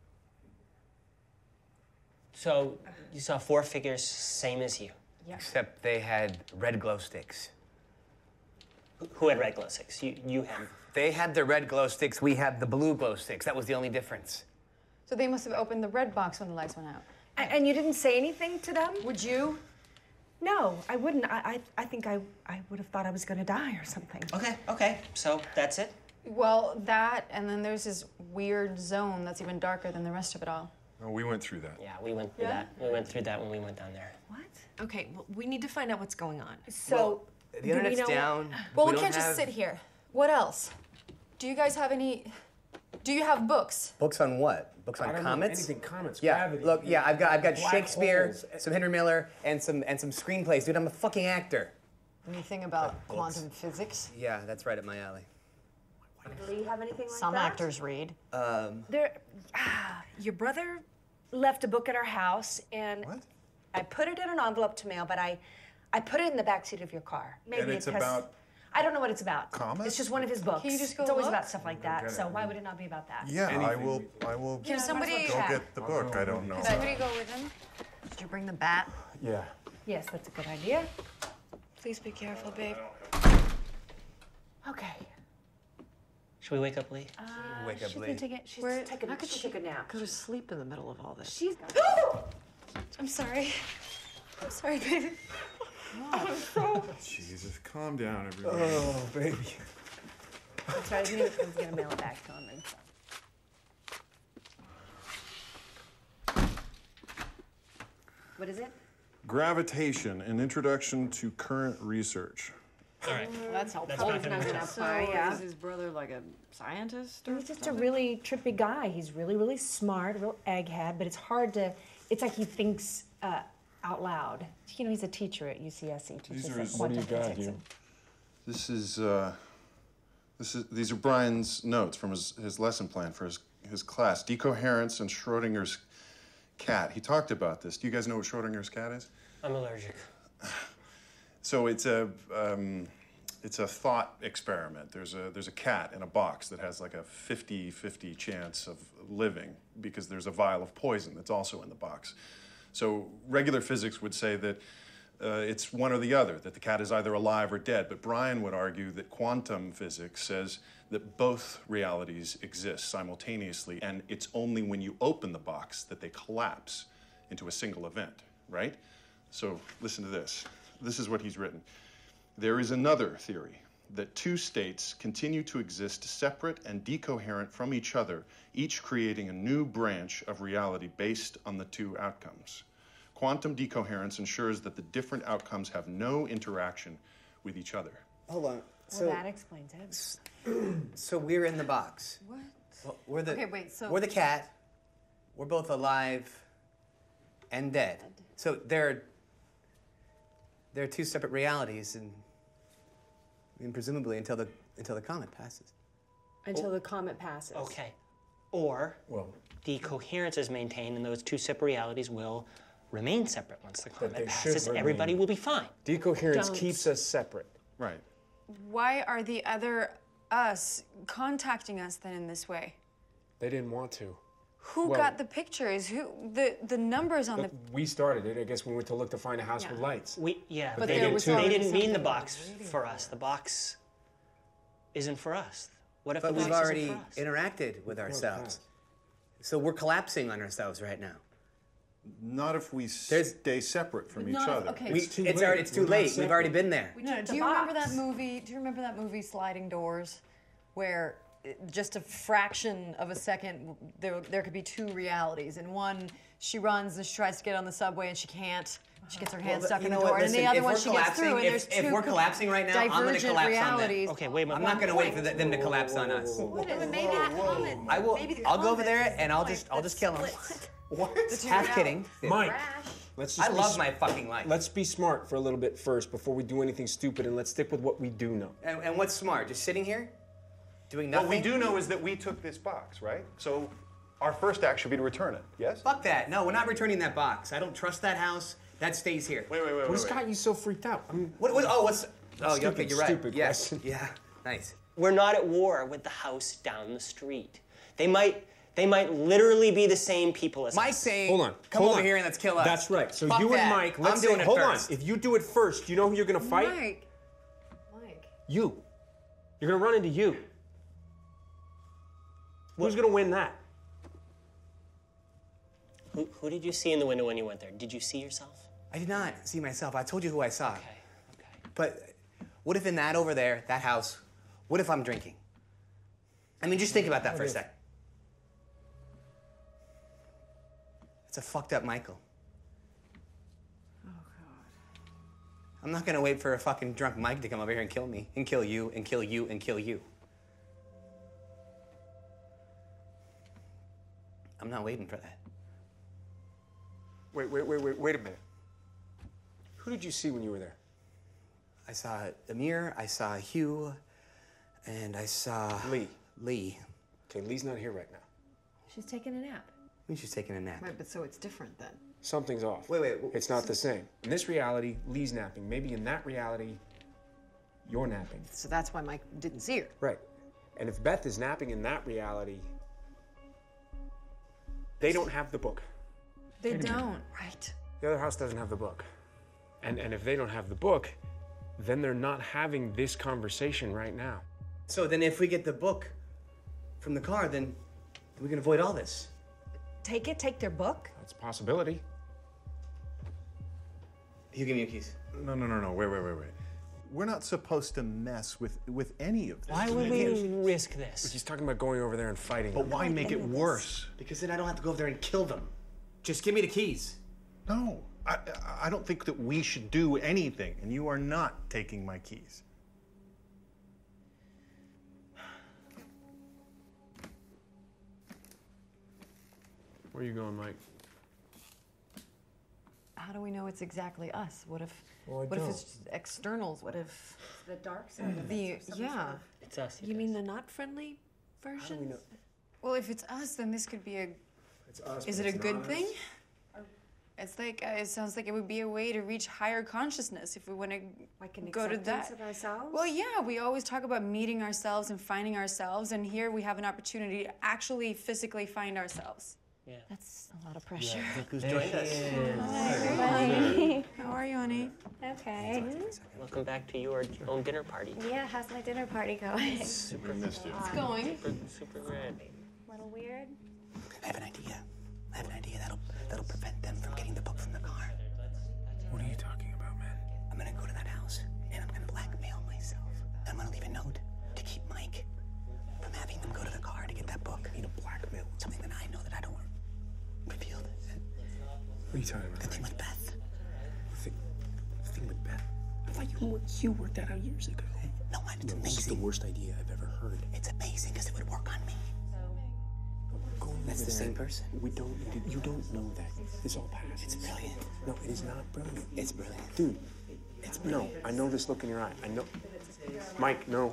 Speaker 12: So you saw 4 figures, same as you.
Speaker 3: Except they had red glow sticks.
Speaker 12: Who had red glow sticks? You had.
Speaker 3: They had the red glow sticks. We had the blue glow sticks. That was the only difference.
Speaker 1: So they must have opened the red box when the lights went out.
Speaker 5: And you didn't say anything to them?
Speaker 11: Would you?
Speaker 5: No, I wouldn't. I think I would have thought I was going to die or something.
Speaker 12: Okay. So that's it?
Speaker 1: Well, that, and then there's this weird zone that's even darker than the rest of it all.
Speaker 7: Oh, we went through that.
Speaker 12: Yeah, we went through that. We went through that when we went down there.
Speaker 5: What?
Speaker 11: Okay, well, we need to find out what's going on.
Speaker 5: So,
Speaker 3: The internet's down.
Speaker 1: Well, we
Speaker 3: don't
Speaker 1: can't just
Speaker 3: have-
Speaker 1: sit here. What else? Do you guys have any? Do you have books?
Speaker 3: Books on what? Books
Speaker 10: I
Speaker 3: on
Speaker 10: don't know
Speaker 3: comets?
Speaker 10: anything comets,
Speaker 3: Yeah,
Speaker 10: gravity.
Speaker 3: look, yeah, I've got
Speaker 10: Black
Speaker 3: Shakespeare,
Speaker 10: holes.
Speaker 3: some Henry Miller, and some screenplays. Dude, I'm a fucking actor.
Speaker 11: Anything about quantum physics?
Speaker 3: Yeah, that's right up my alley.
Speaker 5: Do you have anything like
Speaker 11: Some
Speaker 5: that?
Speaker 11: actors read.
Speaker 5: Your brother left a book at our house, and I put it in an envelope to mail, but I put it in the backseat of your car. Maybe
Speaker 7: And it's
Speaker 5: it has,
Speaker 7: about
Speaker 5: I don't know what it's about.
Speaker 7: comets?
Speaker 5: It's just one of his books.
Speaker 1: Can you just go
Speaker 5: It's always
Speaker 1: look?
Speaker 5: about stuff like that.
Speaker 7: get
Speaker 5: So
Speaker 7: it.
Speaker 5: why would it not be about that?
Speaker 7: Yeah, I will
Speaker 1: Can somebody?
Speaker 7: go get the book. I don't know.
Speaker 1: Can somebody go with him?
Speaker 11: Did you bring the bat?
Speaker 10: Yeah.
Speaker 5: Yes, that's a good idea.
Speaker 1: Please be careful, babe.
Speaker 5: Okay.
Speaker 12: Should we wake up Lee?
Speaker 3: Wake up
Speaker 5: She's
Speaker 3: late.
Speaker 5: been taking. She's taking. She took a nap.
Speaker 11: Go to sleep in the middle of all this.
Speaker 5: She's.
Speaker 1: I'm sorry. I'm sorry, baby.
Speaker 7: Jesus, calm down, everybody.
Speaker 10: Oh, baby.
Speaker 5: That's right. I was gonna mail it back to him. And so. What is it?
Speaker 7: Gravitation, an introduction to current research.
Speaker 12: All right.
Speaker 11: That's helpful.
Speaker 12: That's not gonna be
Speaker 11: So,
Speaker 5: yeah.
Speaker 11: is his brother like a scientist or
Speaker 5: He's just a really trippy guy. He's really, really smart, a real egghead, but it's hard to. It's like he thinks out loud. You know, he's a teacher at UCSC. Teaches like quantum physics.
Speaker 7: These are Brian's notes from his lesson plan for his class. Decoherence and Schrodinger's cat. He talked about this. Do you guys know what Schrodinger's cat is?
Speaker 12: I'm allergic.
Speaker 7: So it's a thought experiment. There's a cat in a box that has like a 50-50 chance of living because there's a vial of poison that's also in the box. So regular physics would say that it's one or the other, that the cat is either alive or dead. But Brian would argue that quantum physics says that both realities exist simultaneously, and it's only when you open the box that they collapse into a single event, right? So listen to this. This is what he's written. There is another theory that two states continue to exist separate and decoherent from each other, each creating a new branch of reality based on the two outcomes. Quantum decoherence ensures that the different outcomes have no interaction with each other.
Speaker 3: Hold on.
Speaker 5: Well, that explains it.
Speaker 3: So we're in the box.
Speaker 1: What?
Speaker 3: Well, we're the.
Speaker 1: Okay, wait, so-
Speaker 3: we're the cat. We're both alive and dead. So there are two separate realities, and presumably until the comet passes.
Speaker 5: Until the comet passes.
Speaker 12: Okay. Or decoherence is maintained, and those two separate realities will remain separate once the comet
Speaker 10: they
Speaker 12: passes.
Speaker 10: should
Speaker 12: Everybody
Speaker 10: remain.
Speaker 12: will be fine.
Speaker 10: Decoherence
Speaker 1: Don't.
Speaker 10: keeps us separate.
Speaker 7: Right.
Speaker 1: Why are the other us contacting us then in this way?
Speaker 10: They didn't want to.
Speaker 1: Who
Speaker 10: Well-
Speaker 1: got the pictures? Who the numbers on
Speaker 10: Look, we started it. I guess we went to look to find a house with lights.
Speaker 12: But
Speaker 1: But
Speaker 12: they
Speaker 1: there
Speaker 12: didn't,
Speaker 1: was
Speaker 12: they
Speaker 1: already
Speaker 12: didn't mean the
Speaker 1: something
Speaker 12: box for us. The box isn't for us. What if
Speaker 3: But
Speaker 12: the
Speaker 3: we've
Speaker 12: box
Speaker 3: already
Speaker 12: isn't for us?
Speaker 3: interacted with ourselves. So we're collapsing on ourselves right now.
Speaker 7: Not if we stay separate from each
Speaker 1: Not if-
Speaker 7: other.
Speaker 1: okay.
Speaker 3: It's too late. We've already been there.
Speaker 1: No, do you remember that movie? Do you remember that movie Sliding Doors, where just a fraction of a second there could be two realities. In one, she runs and she tries to get on the subway and she can't. She gets her hand stuck in the door, and in the other one she gets through. And there's two
Speaker 3: if we're collapsing right now, I'm going to
Speaker 1: divergent
Speaker 3: collapse
Speaker 1: realities.
Speaker 3: on them.
Speaker 12: Okay, wait a minute.
Speaker 3: I'm not going to wait for them to collapse on us.
Speaker 1: Maybe that comet.
Speaker 3: I will. I'll go over there and I'll just kill them. What? Half kidding.
Speaker 10: Mike, let's just
Speaker 3: I
Speaker 10: be
Speaker 3: love my fucking life.
Speaker 10: Let's be smart for a little bit first before we do anything stupid, and let's stick with what we do know.
Speaker 3: And what's smart? Just sitting here, doing
Speaker 7: What
Speaker 3: nothing.
Speaker 7: we do know is that we took this box, right? So our first act should be to return it, yes?
Speaker 3: Fuck that. No, we're not returning that box. I don't trust that house. That stays here.
Speaker 7: Wait.
Speaker 10: What's got you so freaked out? I mean,
Speaker 3: What? What's? Oh,
Speaker 10: Stupid,
Speaker 3: okay, you're right.
Speaker 10: stupid
Speaker 3: Yes.
Speaker 10: question.
Speaker 3: Yeah. Nice.
Speaker 12: We're not at war with the house down the street. They might literally be the same people as
Speaker 3: Mike's
Speaker 12: us.
Speaker 3: saying,
Speaker 10: hold on.
Speaker 3: come
Speaker 10: hold
Speaker 3: over
Speaker 10: on.
Speaker 3: here and let's kill us.
Speaker 10: That's right. So
Speaker 3: Fuck
Speaker 10: you
Speaker 3: that.
Speaker 10: and Mike, let's
Speaker 3: I'm
Speaker 10: say,
Speaker 3: doing it
Speaker 10: hold
Speaker 3: first.
Speaker 10: on. If you do it first, you know who you're gonna fight?
Speaker 1: Mike.
Speaker 10: You. You're gonna run into you. Who's gonna win that?
Speaker 12: Who did you see in the window when you went there? Did you see yourself?
Speaker 3: I did not see myself. I told you who I saw. Okay. But what if in that over there, that house, what if I'm drinking? I mean, just think about that for a second. It's a fucked up Michael.
Speaker 5: Oh, God.
Speaker 3: I'm not gonna wait for a fucking drunk Mike to come over here and kill me, and kill you, and kill you, and kill you. I'm not waiting for that.
Speaker 10: Wait a minute. Who did you see when you were there?
Speaker 3: I saw Amir, I saw Hugh, and I saw... Lee.
Speaker 10: Okay, Lee's not here right now.
Speaker 5: She's taking a nap.
Speaker 3: I mean, she's taking a nap.
Speaker 11: Right, but so it's different then.
Speaker 10: Something's off.
Speaker 3: Wait.
Speaker 10: It's not the same. In this reality, Lee's napping. Maybe in that reality, you're napping.
Speaker 11: So that's why Mike didn't see her.
Speaker 10: Right. And if Beth is napping in that reality, they don't have the book.
Speaker 1: They don't.
Speaker 11: Right.
Speaker 10: The other house doesn't have the book. And if they don't have the book, then they're not having this conversation right now.
Speaker 3: So then if we get the book from the car, then we can avoid all this.
Speaker 5: Take their book?
Speaker 10: That's a possibility.
Speaker 3: You give me your keys.
Speaker 7: No. Wait. We're not supposed to mess with any of this.
Speaker 12: Why would we risk this?
Speaker 10: He's talking about going over there and fighting.
Speaker 7: But why make it worse?
Speaker 3: Because then I don't have to go over there and kill them. Just give me the keys.
Speaker 7: No, I don't think that we should do anything, and you are not taking my keys.
Speaker 10: Where are you going, Mike?
Speaker 11: How do we know it's exactly us? What if
Speaker 10: Well, I
Speaker 11: what if
Speaker 10: don't.
Speaker 11: it's just externals? What if
Speaker 5: The dark side of
Speaker 11: the
Speaker 5: it.
Speaker 11: yeah.
Speaker 12: It's us.
Speaker 5: You mean the not friendly version?
Speaker 1: Well, if it's us, then this could be a...
Speaker 10: It's us.
Speaker 1: Is it a good thing? It's like, it sounds like it would be a way to reach higher consciousness if we want to
Speaker 5: Like an
Speaker 1: go to
Speaker 5: acceptance
Speaker 1: that.
Speaker 5: of ourselves?
Speaker 1: Well, yeah, we always talk about meeting ourselves and finding ourselves, and here we have an opportunity to actually physically find ourselves.
Speaker 12: Yeah.
Speaker 4: That's a lot of pressure.
Speaker 3: Look who's joined us.
Speaker 1: Hi, everybody. How are you, honey?
Speaker 4: Okay.
Speaker 12: Welcome back to your own dinner party.
Speaker 4: Yeah, how's my dinner party going?
Speaker 12: Super
Speaker 3: missed you.
Speaker 1: It's going.
Speaker 12: Super great.
Speaker 4: A little weird.
Speaker 3: I have an idea. That'll prevent them from getting the book from the car.
Speaker 8: What are you talking about, man?
Speaker 3: I'm gonna go to that house, and I'm gonna blackmail myself. I'm gonna leave a note to keep Mike from having them go to the car to get that book. I need a blackmail. Something that I know that I don't reveal.
Speaker 10: What are you talking about?
Speaker 3: The thing with Beth.
Speaker 10: The thing with Beth? I thought you worked that out years ago.
Speaker 3: No, it's amazing.
Speaker 10: This is the worst idea I've ever heard.
Speaker 3: It's amazing because it would work on me. That's the same person.
Speaker 10: We don't need it. You don't know that. This all passed.
Speaker 3: It's brilliant.
Speaker 10: No, it is not brilliant.
Speaker 3: It's brilliant.
Speaker 10: Dude, it's brilliant. No, I know this look in your eye. I know. Mike, no.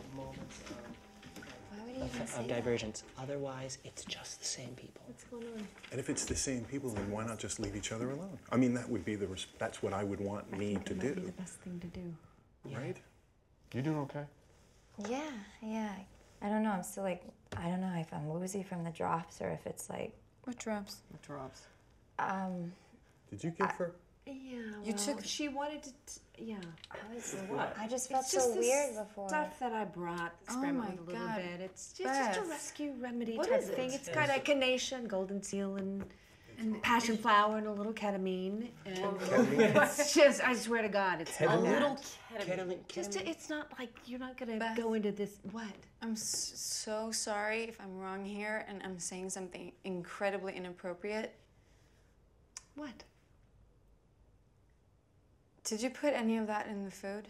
Speaker 12: Of divergence. Otherwise, it's just the same people.
Speaker 5: What's going on?
Speaker 7: And if it's the same people, then why not just leave each other alone? I mean, that would be that's what I would want me to do.
Speaker 5: The best thing to do.
Speaker 7: Right?
Speaker 10: You doing okay?
Speaker 4: Yeah. I don't know. I'm still like, I don't know if I'm woozy from the drops or if it's like,
Speaker 1: What drops?
Speaker 11: What drops?
Speaker 7: Did you give her?
Speaker 5: Yeah,
Speaker 1: You
Speaker 5: well,
Speaker 1: took-
Speaker 5: she wanted to, yeah.
Speaker 4: I just felt
Speaker 5: It's
Speaker 4: so
Speaker 5: just this
Speaker 4: weird before.
Speaker 5: stuff that I brought,
Speaker 1: Oh
Speaker 5: experiment
Speaker 1: my
Speaker 5: with a little
Speaker 1: God.
Speaker 5: bit. It's just a
Speaker 1: Beth.
Speaker 5: rescue remedy
Speaker 1: What
Speaker 5: type
Speaker 1: is
Speaker 5: of thing.
Speaker 1: it?
Speaker 5: It's got echinacea, golden seal, and passion flower, and a little ketamine. And it's just, I swear to God, it's not that. It's not like, you're not going to
Speaker 1: Beth.
Speaker 5: go into this, what?
Speaker 1: I'm so sorry if I'm wrong here and I'm saying something incredibly inappropriate.
Speaker 5: What?
Speaker 1: Did you put any of that in the food?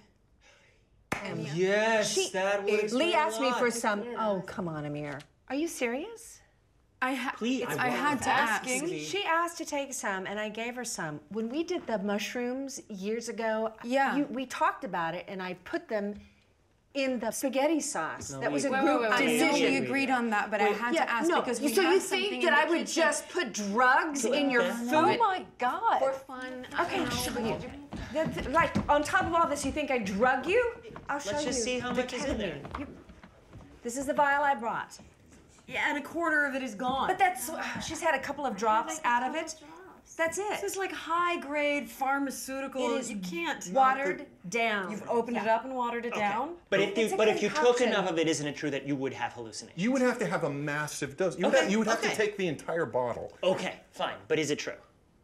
Speaker 12: Yes, that would
Speaker 5: Lee
Speaker 12: explain
Speaker 5: asked
Speaker 12: a
Speaker 5: me
Speaker 12: lot.
Speaker 5: for some, oh, come on, Amir. Are you serious?
Speaker 12: Please,
Speaker 1: I had to ask.
Speaker 5: She asked to take some, and I gave her some. When we did the mushrooms years ago,
Speaker 1: Yeah.
Speaker 5: we talked about it, and I put them in the spaghetti sauce. That was a
Speaker 1: Wait,
Speaker 5: group
Speaker 1: I know
Speaker 5: decision.
Speaker 1: we agreed on that, but I had to ask because we
Speaker 5: so
Speaker 1: have
Speaker 5: you
Speaker 1: something
Speaker 5: think
Speaker 1: in
Speaker 5: that
Speaker 1: the
Speaker 5: I would
Speaker 1: kitchen.
Speaker 5: just put drugs in your food?
Speaker 11: Oh my God!
Speaker 1: For fun.
Speaker 5: Okay, I'll show you. Like, on top of all this, you think I drug you? I'll show you.
Speaker 12: Let's just see how
Speaker 5: the
Speaker 12: much is in there.
Speaker 5: ketamine. This is the vial I brought.
Speaker 11: Yeah, and a quarter of it is gone.
Speaker 5: But that's, she's had a couple of drops out of it.
Speaker 1: house.
Speaker 5: That's it.
Speaker 11: This is like high-grade pharmaceutical.
Speaker 5: It is
Speaker 11: you can't
Speaker 5: watered down.
Speaker 11: You've opened it up and watered it down.
Speaker 12: But
Speaker 5: It's a
Speaker 12: if you took
Speaker 5: concoction.
Speaker 12: enough of it, isn't it true that you would have hallucinations?
Speaker 7: You would have to have a massive dose. You would have to take the entire bottle.
Speaker 12: Okay, fine. But is it true?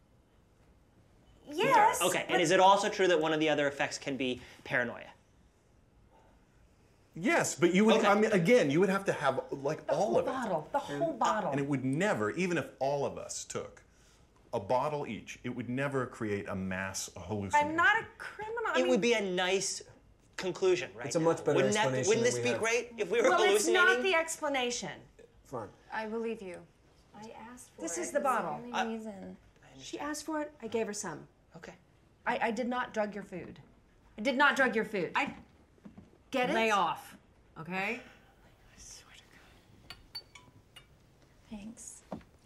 Speaker 5: Yes.
Speaker 12: Okay, and is it also true that one of the other effects can be paranoia?
Speaker 7: Yes, but you would.
Speaker 12: Okay.
Speaker 7: I mean, again, you would have to have like all of it.
Speaker 5: The whole bottle.
Speaker 7: And it would never, even if all of us took a bottle each, it would never create a mass hallucination.
Speaker 5: I'm not a criminal.
Speaker 12: It would be a nice conclusion, right?
Speaker 10: It's a much better explanation
Speaker 12: Wouldn't
Speaker 10: than
Speaker 12: this
Speaker 10: we
Speaker 12: be
Speaker 10: have.
Speaker 12: great if we were
Speaker 5: Well, it's
Speaker 12: hallucinating?
Speaker 5: not the explanation.
Speaker 10: Fine.
Speaker 1: I believe you.
Speaker 4: I asked for
Speaker 5: This
Speaker 4: it.
Speaker 5: is the bottle.
Speaker 4: That's the only reason.
Speaker 5: She asked for it. I gave her some.
Speaker 12: Okay.
Speaker 5: I did not drug your food. I did not drug your food. I get it.
Speaker 11: Lay off, okay?
Speaker 4: Thanks.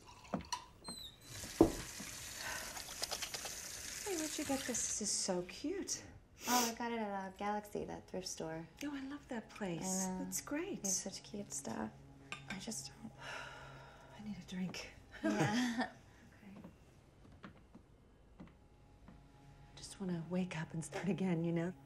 Speaker 5: Hey, where'd you get this? This is so cute.
Speaker 4: Oh, I got it at Galaxy, that thrift store.
Speaker 5: Oh, I love that place. That's great.
Speaker 4: It's such cute stuff. I just don't.
Speaker 5: I need a drink.
Speaker 4: Yeah.
Speaker 5: Just want to wake up and start again, you know?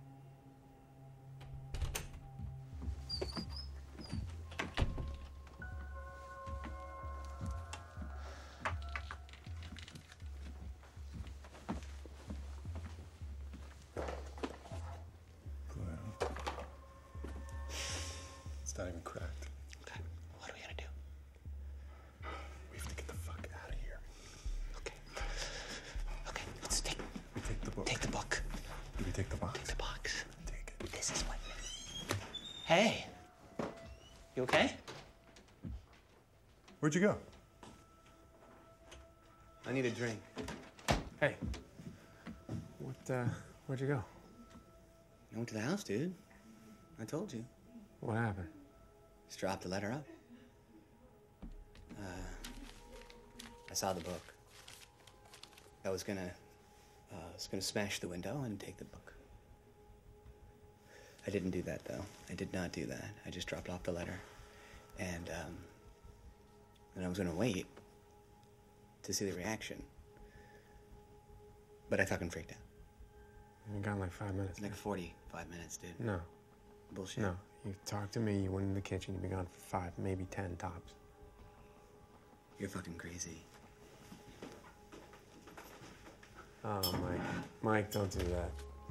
Speaker 7: It's not even cracked.
Speaker 12: Okay. What are we gonna do?
Speaker 7: We have to get the fuck out of here.
Speaker 12: Okay. Okay. Let's take
Speaker 7: We take the book.
Speaker 12: take the book.
Speaker 7: Do we take the box?
Speaker 12: Take the box.
Speaker 7: Take it.
Speaker 12: This is what. Hey. You okay?
Speaker 7: Where'd you go?
Speaker 3: I need a drink.
Speaker 10: Hey. Where'd you go?
Speaker 3: I went to the house, dude. I told you.
Speaker 10: What happened?
Speaker 3: Just dropped the letter up. I saw the book. I was gonna smash the window and take the book. I didn't do that, though. I did not do that. I just dropped off the letter, and I was gonna wait to see the reaction. But I fucking freaked out.
Speaker 10: You got like 5 minutes.
Speaker 3: Like 45 minutes, dude.
Speaker 10: No.
Speaker 3: Bullshit.
Speaker 10: No. You talked to me, you went in the kitchen, you'd be gone for 5, maybe 10 tops.
Speaker 3: You're fucking crazy.
Speaker 10: Oh, Mike. Mike, don't do that.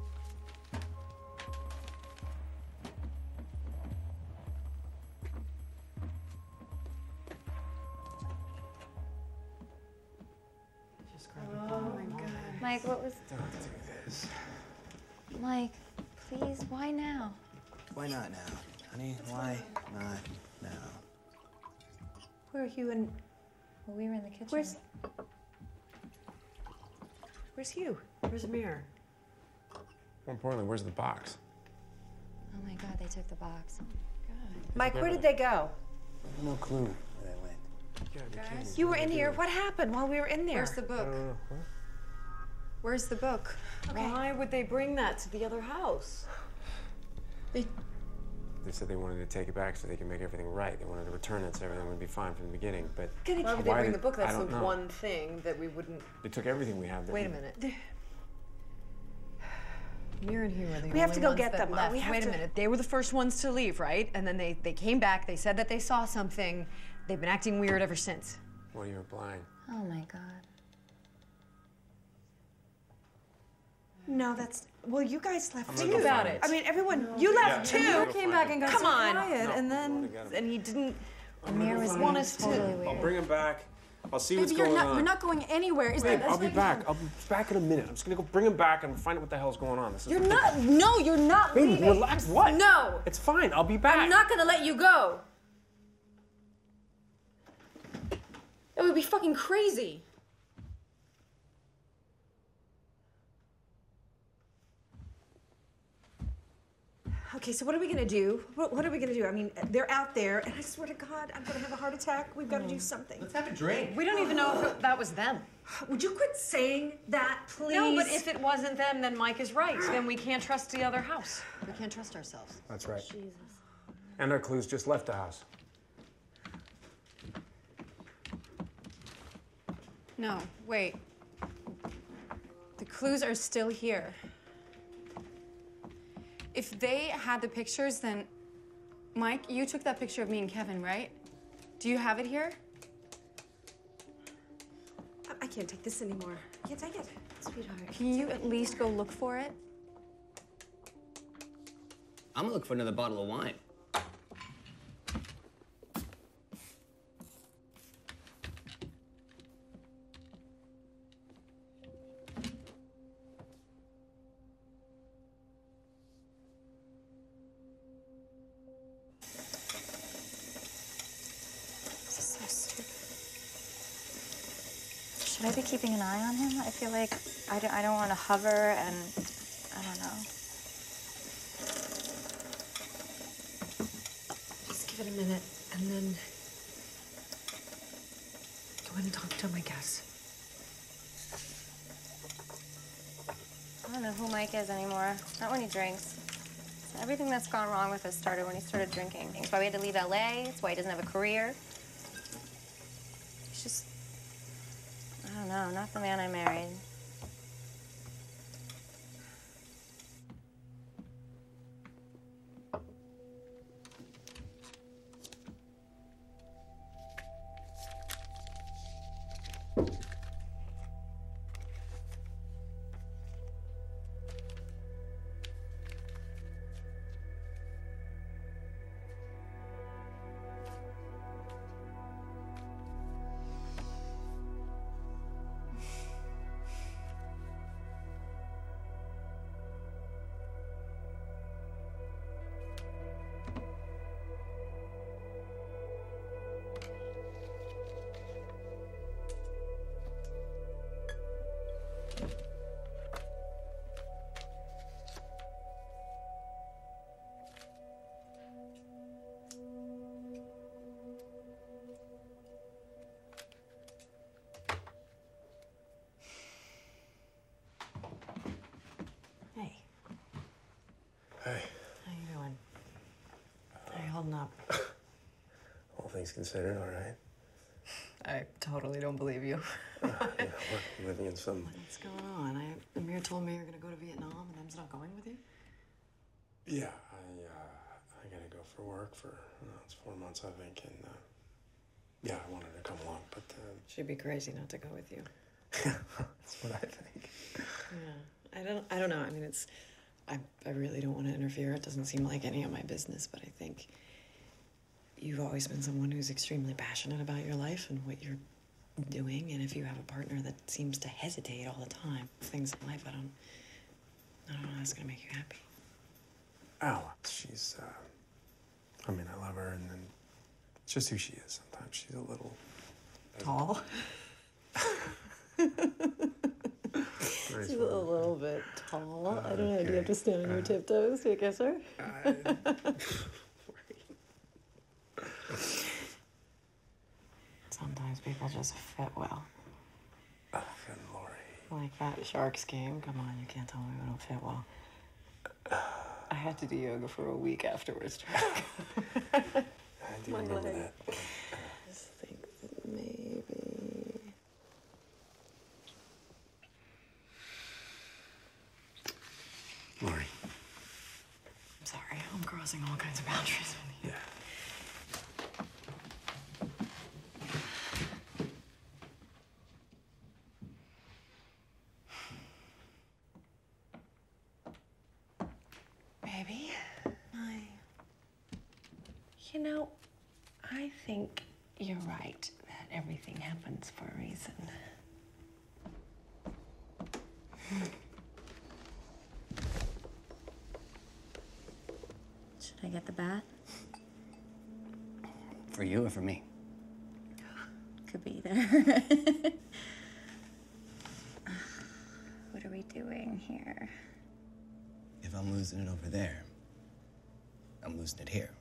Speaker 4: Mike, what was.
Speaker 10: Don't do this.
Speaker 4: Mike, please, why now?
Speaker 3: Why not now? Honey, why not now?
Speaker 5: Where are you and
Speaker 4: Well, we were in the kitchen.
Speaker 5: where's Hugh?
Speaker 11: Where's Amir?
Speaker 10: More importantly, where's the box?
Speaker 4: Oh my God, they took the box.
Speaker 5: Mike, where did they go?
Speaker 3: No clue where they went.
Speaker 10: You gotta be kidding me.
Speaker 5: You were in here. What happened while we were in there?
Speaker 1: Where's the book? Where's the book?
Speaker 11: Why would they bring that to the other house?
Speaker 10: They said they wanted to take it back so they could make everything right. They wanted to return it so everything would be fine from the beginning, but
Speaker 11: Why would they
Speaker 10: Why
Speaker 11: bring
Speaker 10: did-
Speaker 11: the book? That's
Speaker 10: I
Speaker 11: the
Speaker 10: don't know.
Speaker 11: one thing that we wouldn't.
Speaker 10: they took everything we had. that
Speaker 11: Wait a
Speaker 10: we-
Speaker 11: minute. Amir and Hugh were the
Speaker 5: We have
Speaker 11: only
Speaker 5: to go
Speaker 11: ones
Speaker 5: get
Speaker 11: that
Speaker 5: them.
Speaker 11: left.
Speaker 5: We have
Speaker 11: Wait
Speaker 5: to-
Speaker 11: a minute. They were the first ones to leave, right? And then they came back. They said that they saw something. They've been acting weird ever since.
Speaker 10: Well, you were blind.
Speaker 4: Oh my God.
Speaker 5: No, that's. Well, you guys left
Speaker 10: I'm
Speaker 5: too.
Speaker 10: gonna go
Speaker 11: about
Speaker 10: find
Speaker 11: it.
Speaker 5: I mean, everyone. You left
Speaker 10: Yeah.
Speaker 5: too.
Speaker 10: Go
Speaker 11: Amir came
Speaker 10: find
Speaker 11: back
Speaker 10: him.
Speaker 11: and got
Speaker 5: Come
Speaker 11: so
Speaker 5: on.
Speaker 11: quiet,
Speaker 10: No,
Speaker 11: and
Speaker 10: I wanna
Speaker 11: then
Speaker 10: get him.
Speaker 11: and he didn't
Speaker 4: Amir was
Speaker 11: want
Speaker 4: being
Speaker 11: us to.
Speaker 4: totally weird.
Speaker 10: I'll bring him back. I'll see what's
Speaker 1: Baby,
Speaker 10: going on.
Speaker 1: you're not going anywhere. Is
Speaker 10: Babe,
Speaker 1: that?
Speaker 10: I'll be back. I'll be back in a minute. I'm just gonna go bring him back and find out what the hell's going on. This is
Speaker 1: You're
Speaker 10: ridiculous.
Speaker 1: not. No, you're not
Speaker 10: Baby,
Speaker 1: leaving.
Speaker 10: relax. What?
Speaker 1: No.
Speaker 10: It's fine. I'll be back.
Speaker 1: I'm not gonna let you go. It would be fucking crazy.
Speaker 5: Okay, so what are we gonna do? What are we gonna do? I mean, they're out there, and I swear to God, I'm gonna have a heart attack. We've got to do something.
Speaker 3: Let's have a drink.
Speaker 11: We don't even know if that was them.
Speaker 5: Would you quit saying that, please?
Speaker 11: No, but if it wasn't them, then Mike is right. Then we can't trust the other house. We can't trust ourselves.
Speaker 10: That's right. And our clues just left the house.
Speaker 1: No, wait. The clues are still here. If they had the pictures, then Mike, you took that picture of me and Kevin, right? Do you have it here?
Speaker 5: I can't take this anymore. I can't take it, sweetheart.
Speaker 1: Can you at least go look for it?
Speaker 3: I'm gonna look for another bottle of wine.
Speaker 4: This is so stupid. Should I be keeping an eye on him? I feel like I don't want to hover and I don't know.
Speaker 5: Just give it a minute and then go in and talk to him, I guess.
Speaker 4: I don't know who Mike is anymore. Not when he drinks. Everything that's gone wrong with us started when he started drinking. It's why we had to leave LA. It's why he doesn't have a career. He's just, I don't know, not the man I married.
Speaker 11: Hey,
Speaker 10: Hey,
Speaker 11: how you doing? How you holding up?
Speaker 10: all things considered, all right.
Speaker 11: I totally don't believe you.
Speaker 10: Yeah, we're living in some...
Speaker 11: What's going on? Amir told me you're gonna go to Vietnam and Em's not going with you?
Speaker 10: Yeah, I gotta go for work for, it's 4 months, I think, and, yeah, I wanted to come along, but,
Speaker 11: She'd be crazy not to go with you.
Speaker 10: that's what I think.
Speaker 11: Yeah, I don't know. I mean, I really don't want to interfere. It doesn't seem like any of my business, but I think you've always been someone who's extremely passionate about your life and what you're doing. And if you have a partner that seems to hesitate all the time, things in life, I don't know how it's gonna make you happy.
Speaker 10: Oh, she's, I mean, I love her, and then it's just who she is. Sometimes she's a little...
Speaker 11: Tall?
Speaker 10: Nice
Speaker 11: She's
Speaker 10: one.
Speaker 11: a little bit tall. I don't know. Do you have to stand on your tiptoes to kiss her? Sometimes people just fit well.
Speaker 10: And Lori.
Speaker 11: Like that Sharks game. Come on, you can't tell me we don't fit well. I had to do yoga for a week afterwards.
Speaker 10: I do
Speaker 11: My
Speaker 10: remember
Speaker 11: leg.
Speaker 10: that.
Speaker 11: I just think that maybe...
Speaker 10: Lori.
Speaker 11: I'm sorry. I'm crossing all kinds of boundaries with you.
Speaker 10: Yeah.
Speaker 11: Baby?
Speaker 14: You know, I think you're right that everything happens for a reason.
Speaker 4: Should I get the bath?
Speaker 3: For you or for me?
Speaker 4: Could be either. What are we doing here?
Speaker 3: If I'm losing it over there, I'm losing it here.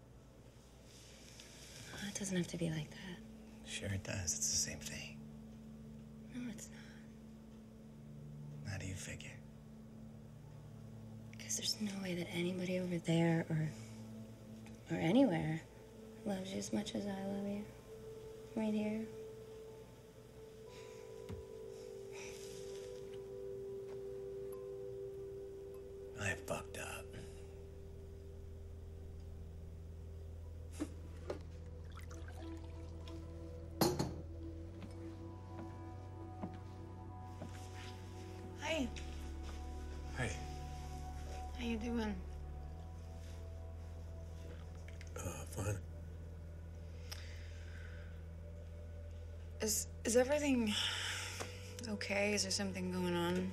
Speaker 4: Oh, it doesn't have to be like that.
Speaker 3: Sure it does. It's the same thing.
Speaker 4: No, it's not.
Speaker 3: How do you figure?
Speaker 4: Because there's no way that anybody over there or anywhere loves you as much as I love you. Right here.
Speaker 3: I fucked up.
Speaker 1: Hi.
Speaker 10: Hey.
Speaker 1: How you doing?
Speaker 10: Fine.
Speaker 1: Is everything okay? Is there something going on?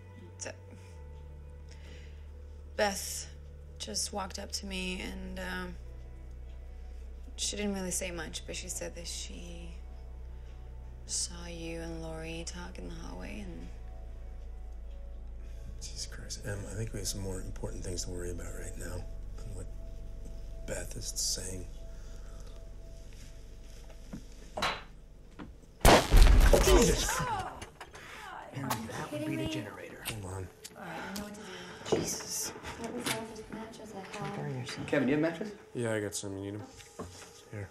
Speaker 1: Beth just walked up to me and she didn't really say much, but she said that she saw you and Lori talk in the hallway and...
Speaker 10: Jesus Christ, Em, I think we have some more important things to worry about right now than what Beth is saying.
Speaker 3: Jesus!
Speaker 15: And that would be the generator.
Speaker 10: Hold on.
Speaker 4: Jesus. What was all those matches I had?
Speaker 3: Kevin, do you have a mattress?
Speaker 10: Yeah, I got some. You need them? Here.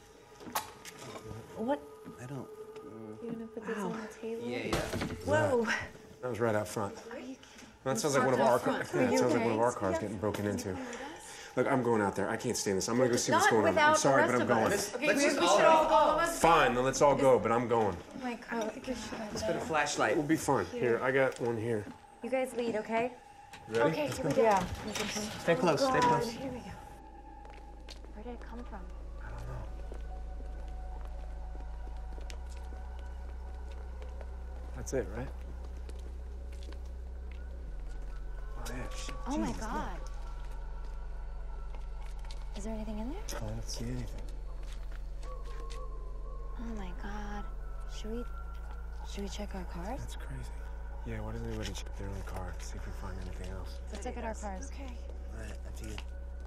Speaker 4: What?
Speaker 3: I don't.
Speaker 4: You gonna put this on the table?
Speaker 3: Yeah.
Speaker 4: Whoa.
Speaker 10: That was right out front.
Speaker 4: Are you
Speaker 10: That sounds like one of our cars. Yeah, it sounds like one of our cars getting broken into. Look, I'm going out there. I can't stand this. I'm gonna go see what's going on. I'm sorry, but I'm going.
Speaker 1: Okay, we should all go.
Speaker 10: Fine, then let's all go, but I'm going.
Speaker 4: Oh my God, I think we should.
Speaker 3: Let's put a flashlight.
Speaker 10: We'll be fine. Here, I got one here.
Speaker 4: You guys lead, okay?
Speaker 10: Ready?
Speaker 4: Okay, here we go. Yeah.
Speaker 3: Stay close, stay close.
Speaker 4: Here we go. Where did it come from?
Speaker 10: I don't know. That's it, right? Oh, yeah.
Speaker 4: Oh my God. Is there anything in there?
Speaker 10: I don't see anything.
Speaker 4: Oh my God. Should we check our cars?
Speaker 10: That's crazy. Yeah, why doesn't anybody check their own car to see if we find anything else?
Speaker 4: Let's look at our cars.
Speaker 1: Okay.
Speaker 3: All right, that's you.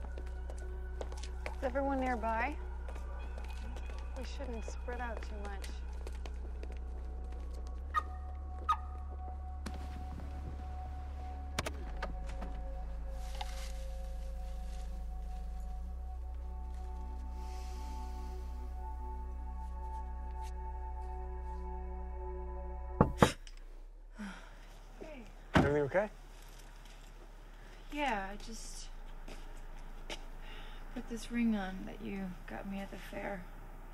Speaker 1: Is everyone nearby? We shouldn't spread out too much.
Speaker 10: Everything okay?
Speaker 1: Yeah, I just put this ring on that you got me at the fair.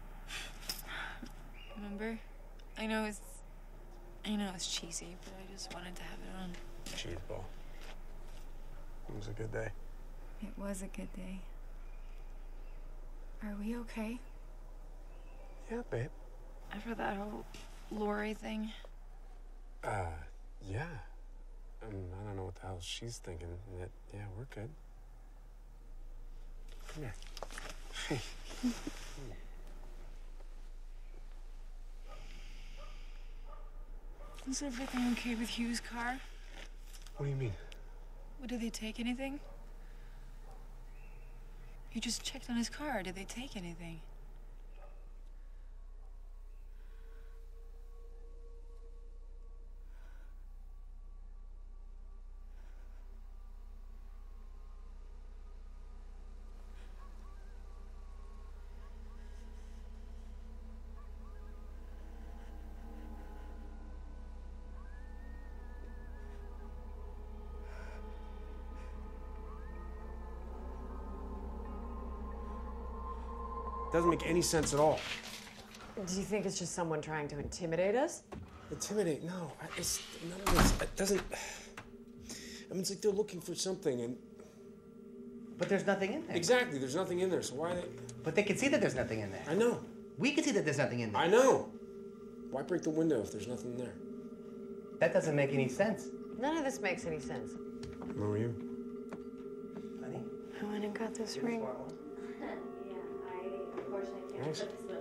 Speaker 1: Remember? I know it's cheesy, but I just wanted to have it on.
Speaker 10: Cheese ball. It was a good day.
Speaker 1: It was a good day. Are we okay?
Speaker 10: Yeah, babe.
Speaker 1: After that whole Lori thing?
Speaker 10: Yeah. I don't know what the hell she's thinking. Yet, yeah, we're good. Come here. Hey.
Speaker 1: Is everything okay with Hugh's car?
Speaker 10: What do you mean?
Speaker 1: What, did they take anything? You just checked on his car. Did they take anything?
Speaker 10: Doesn't make any sense at all.
Speaker 11: Do you think it's just someone trying to intimidate us?
Speaker 10: Intimidate? No. It's none of this. It doesn't. I mean, it's like they're looking for something, and.
Speaker 3: But there's nothing in there.
Speaker 10: Exactly. There's nothing in there. So why they?
Speaker 3: But they can see that there's nothing in there.
Speaker 10: I know.
Speaker 3: We can see that there's nothing in there.
Speaker 10: I know. Why break the window if there's nothing there?
Speaker 3: That doesn't make any sense.
Speaker 11: None of this makes any sense.
Speaker 10: Where were you?
Speaker 3: Honey?
Speaker 1: I went and got this ring.
Speaker 10: Nice.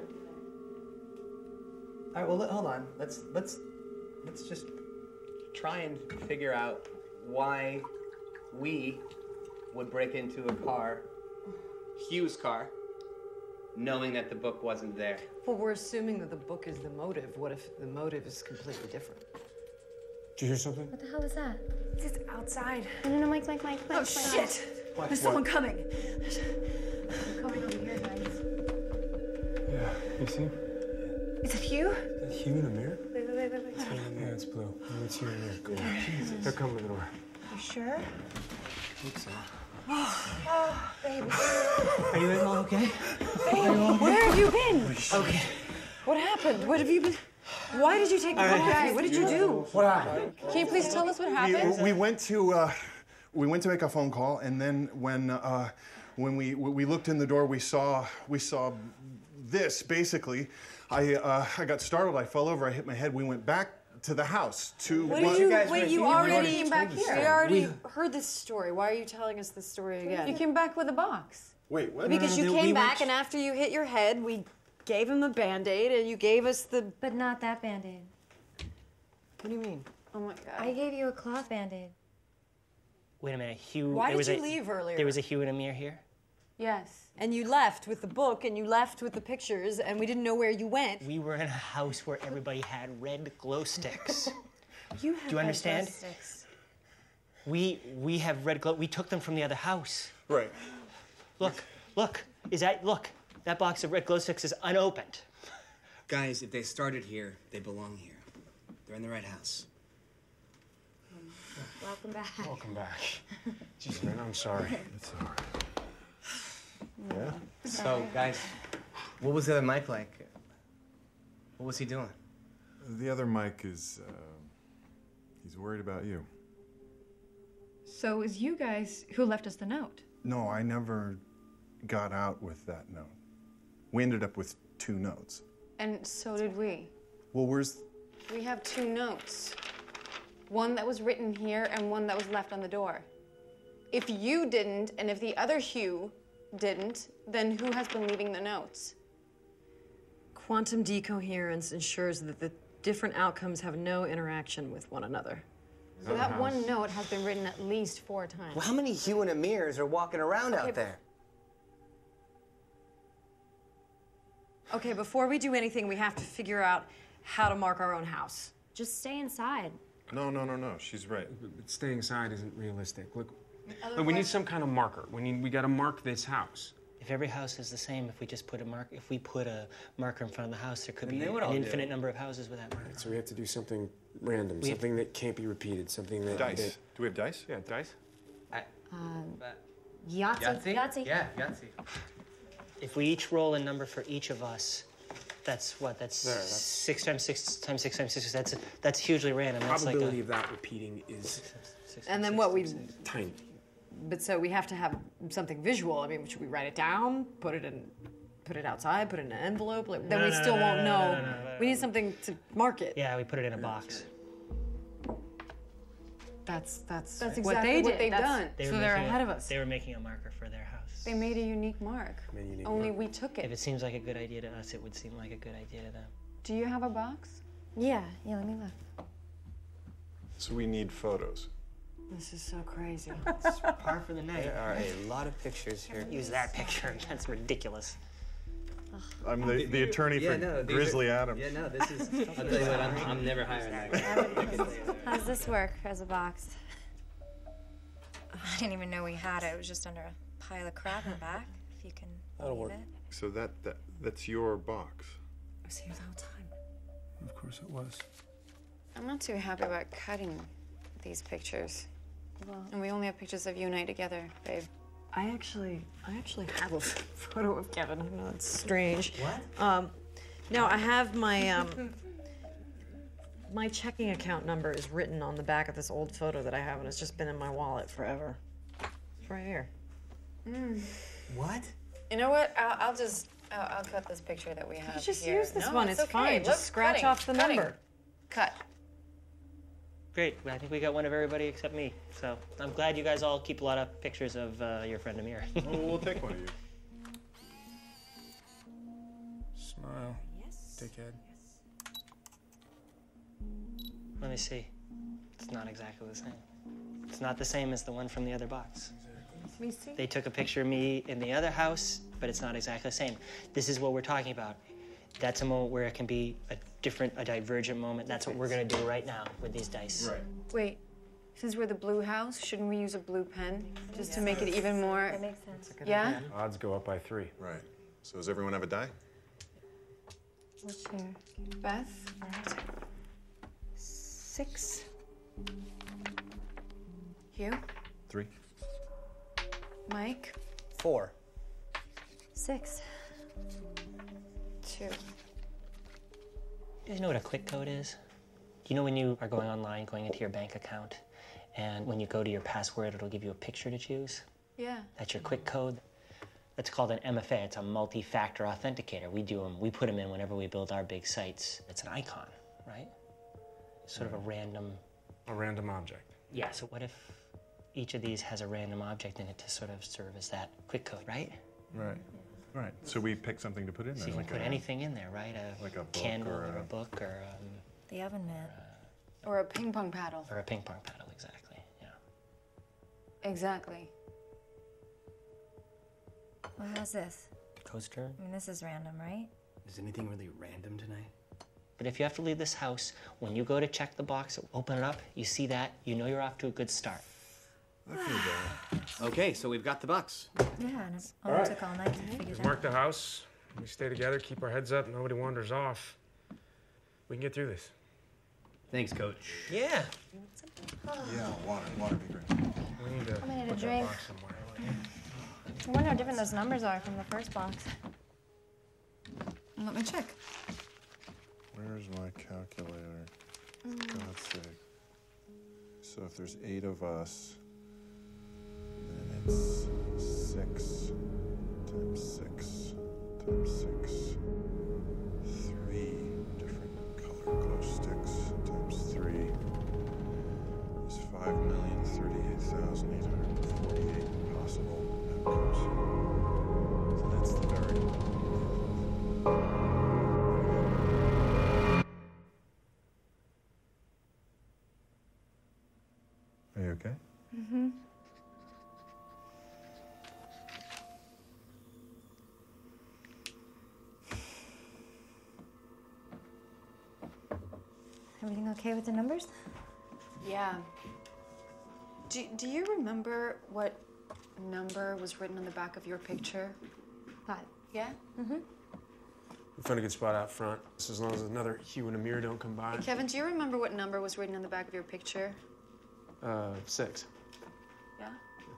Speaker 3: All right. Well, hold on. Let's just try and figure out why we would break into a car, Hugh's car, knowing that the book wasn't there.
Speaker 11: Well, we're assuming that the book is the motive. What if the motive is completely different?
Speaker 10: Did you hear something?
Speaker 4: What the hell is that?
Speaker 5: It's outside.
Speaker 4: No, Mike.
Speaker 5: Oh, shit! There's someone coming.
Speaker 4: I'm coming over here, guys.
Speaker 10: Yeah. You see?
Speaker 5: Is it Hugh?
Speaker 10: Is that Hugh in the mirror?
Speaker 4: Wait.
Speaker 10: Yeah, it's blue. Maybe it's Hugh in the mirror. Cool. Jesus. They're coming to the door.
Speaker 5: You sure?
Speaker 10: Hope so.
Speaker 5: Oh, baby.
Speaker 15: Are you guys all okay?
Speaker 5: Where have you been?
Speaker 15: Okay.
Speaker 5: What happened? What have you been? Why did you take the phone with me? What did you do?
Speaker 10: What happened?
Speaker 1: Can you please tell us what happened?
Speaker 7: We went to make a phone call, and then when we looked in the door, we saw this. Basically, I got startled. I fell over. I hit my head. We went back to the house to.
Speaker 5: What did you
Speaker 3: guys
Speaker 5: wait?
Speaker 3: went
Speaker 5: You
Speaker 3: here?
Speaker 5: already
Speaker 1: came back here.
Speaker 5: We already heard this story. Why are you telling us this story again?
Speaker 1: You came back with a box.
Speaker 7: Wait, what?
Speaker 5: Because you came back, and after you hit your head, we gave him a Band-Aid, and you gave us the.
Speaker 4: But not that Band-Aid.
Speaker 5: What do you mean?
Speaker 1: Oh my God.
Speaker 4: I gave you a cloth Band-Aid.
Speaker 12: Wait a minute, Hugh.
Speaker 5: Why
Speaker 12: there
Speaker 5: did
Speaker 12: was
Speaker 5: you leave earlier?
Speaker 12: There was a Hugh and Amir here?
Speaker 1: Yes.
Speaker 5: And you left with the book, and you left with the pictures, and we didn't know where you went.
Speaker 12: We were in a house where everybody had red glow sticks.
Speaker 5: You have
Speaker 12: Do you understand?
Speaker 5: sticks.
Speaker 12: We have red glow. We took them from the other house.
Speaker 7: Right.
Speaker 12: Look. Look. That box of red glow sticks is unopened.
Speaker 15: Guys, if they started here, they belong here. They're in the right house.
Speaker 4: Welcome back.
Speaker 10: Welcome back. Jeez, man, I'm sorry.
Speaker 7: It's all right. Yeah.
Speaker 3: So, guys, what was the other Mike like? What was he doing?
Speaker 7: The other Mike is. He's worried about you.
Speaker 1: So it was you guys who left us the note.
Speaker 7: No, I never got out with that note. We ended up with 2 notes.
Speaker 1: And so did we.
Speaker 7: Well, where's?
Speaker 1: We have 2 notes. One that was written here and one that was left on the door. If you didn't, and if the other Hugh didn't, then who has been leaving the notes?
Speaker 5: Quantum decoherence ensures that the different outcomes have no interaction with one another.
Speaker 1: So that one note has been written at least 4 times.
Speaker 3: Well, how many Hugh and Amirs are walking around out there?
Speaker 5: Okay, before we do anything, we have to figure out how to mark our own house.
Speaker 4: Just stay inside.
Speaker 7: No. She's right.
Speaker 10: But staying inside isn't realistic. Look, we need some kind of marker. We gotta mark this house.
Speaker 12: If every house is the same, if we put a marker in front of the house, there could be
Speaker 15: they would all
Speaker 12: an
Speaker 15: do
Speaker 12: infinite
Speaker 15: it.
Speaker 12: number of houses with that marker.
Speaker 10: So we have to do something random, something that can't be repeated, something that...
Speaker 7: Dice. Do we have dice?
Speaker 10: Yeah, dice.
Speaker 4: Yahtzee.
Speaker 3: Yeah, Yahtzee.
Speaker 12: If we each roll a number for each of us, that's what? That's 6 times 6 times 6 times 6. That's hugely random. That's
Speaker 10: Probability of that repeating is
Speaker 5: And then what we.
Speaker 10: tiny.
Speaker 5: But so we have to have something visual. I mean, should we write it down? Put it outside? Put it in an envelope? Like, then we still won't know.
Speaker 12: No.
Speaker 5: We need something to mark it.
Speaker 12: Yeah, we put it in a box.
Speaker 5: That's
Speaker 1: That's
Speaker 5: what
Speaker 1: exactly
Speaker 5: they
Speaker 1: what
Speaker 5: did.
Speaker 1: they've done.
Speaker 5: So they're ahead of us.
Speaker 12: They were making a marker for their house.
Speaker 1: They made a unique mark. Only we took
Speaker 12: If
Speaker 1: it.
Speaker 12: it seems like a good idea to us, it would seem like a good idea to them.
Speaker 1: Do you have a box?
Speaker 4: Yeah, let me look.
Speaker 7: So we need photos.
Speaker 5: This is so crazy.
Speaker 12: It's par for the night.
Speaker 3: There are a lot of pictures here.
Speaker 12: Use that picture. That's ridiculous.
Speaker 7: I'm the attorney for Grizzly Adams.
Speaker 15: Yeah, no, this is. I'll tell you what, I'm never hiring that guy.
Speaker 4: How does this work as a box? I didn't even know we had it. It was just under a pile of crap in the back. If you can believe it.
Speaker 7: So that's your box.
Speaker 5: I was here the whole time.
Speaker 10: Of course it was.
Speaker 1: I'm not too happy about cutting these pictures. And we only have pictures of you and I together, babe.
Speaker 5: I actually have a photo of Kevin. I know it's strange.
Speaker 15: What?
Speaker 5: No, I have my my checking account number is written on the back of this old photo that I have, and it's just been in my wallet forever. It's right here.
Speaker 15: What?
Speaker 1: You know what? I'll cut this picture that we have
Speaker 5: Just
Speaker 1: here.
Speaker 5: use this
Speaker 1: No,
Speaker 5: one. It's
Speaker 1: okay.
Speaker 5: fine.
Speaker 1: Look,
Speaker 5: Just scratch
Speaker 1: cutting,
Speaker 5: off the
Speaker 1: cutting.
Speaker 5: number.
Speaker 1: Cut.
Speaker 12: Great. I think we got one of everybody except me. So I'm glad you guys all keep a lot of pictures of your friend Amir.
Speaker 7: Well, we'll take one of you.
Speaker 10: Smile. Dickhead.
Speaker 12: Let me see. It's not exactly the same. It's not the same as the one from the other box.
Speaker 5: Let me see.
Speaker 12: They took a picture of me in the other house, but it's not exactly the same. This is what we're talking about. That's a moment where it can be a divergent moment. That's what we're gonna do right now with these dice.
Speaker 7: Right.
Speaker 1: Wait, since we're the blue house, shouldn't we use a blue pen just to make it even more?
Speaker 4: That makes sense.
Speaker 1: Yeah?
Speaker 10: Odds go up by 3.
Speaker 7: Right. So does everyone have a die?
Speaker 4: Let's share.
Speaker 1: Beth?
Speaker 5: All right. 6.
Speaker 1: Hugh?
Speaker 7: 3.
Speaker 1: Mike?
Speaker 3: 4.
Speaker 4: 6.
Speaker 1: 2.
Speaker 12: You guys know what a quick code is? Do you know when you are going online, going into your bank account, and when you go to your password, it'll give you a picture to choose?
Speaker 1: Yeah.
Speaker 12: That's your quick code. That's called an MFA. It's a multi-factor authenticator. We do them. We put them in whenever we build our big sites. It's an icon, right? Sort of a random.
Speaker 10: A random object.
Speaker 12: Yeah. So what if each of these has a random object in it to sort of serve as that quick code, right?
Speaker 7: Right. Right. So we pick something to put in there.
Speaker 12: So you can
Speaker 7: like
Speaker 12: put
Speaker 7: a,
Speaker 12: anything in there, right?
Speaker 7: like a book
Speaker 12: candle
Speaker 7: or
Speaker 12: a book or
Speaker 4: The oven mitt.
Speaker 1: Or a ping pong paddle.
Speaker 12: or a ping pong paddle, exactly. Yeah.
Speaker 1: Exactly.
Speaker 4: Well, how's this?
Speaker 12: Coaster.
Speaker 4: I mean, this is random, right?
Speaker 15: Is anything really random tonight?
Speaker 12: But if you have to leave this house, when you go to check the box, open it up, you see that, you know you're off to a good start.
Speaker 15: Okay, so we've got the bucks.
Speaker 4: Yeah, and it
Speaker 10: All
Speaker 4: only
Speaker 10: right.
Speaker 4: took all night to figure
Speaker 10: Just
Speaker 4: it
Speaker 10: mark
Speaker 4: out.
Speaker 10: the house. We stay together, keep our heads up, nobody wanders off. We can get through this.
Speaker 15: Thanks, Coach.
Speaker 12: Yeah.
Speaker 7: Yeah, water would be great.
Speaker 10: We need to
Speaker 4: I'm gonna
Speaker 10: put that
Speaker 4: drink.
Speaker 10: box somewhere.
Speaker 4: I wonder how different those numbers are from the first box.
Speaker 1: Let me check.
Speaker 7: Where's my calculator? God's sake. So if there's 8 of us, then it's 6 times 6 times 6. 3 different color glow sticks times 3 is 5,038,848 possible outcomes. So that's the variable. Are you okay?
Speaker 1: Mm-hmm.
Speaker 4: Everything okay with the numbers?
Speaker 1: Yeah. Do you remember what number was written on the back of your picture?
Speaker 4: 5.
Speaker 1: Yeah?
Speaker 4: Mm-hmm.
Speaker 10: We found a good spot out front. Just as long as another Hugh and Amir don't come by.
Speaker 1: Kevin, do you remember what number was written on the back of your picture?
Speaker 10: 6.
Speaker 1: Yeah?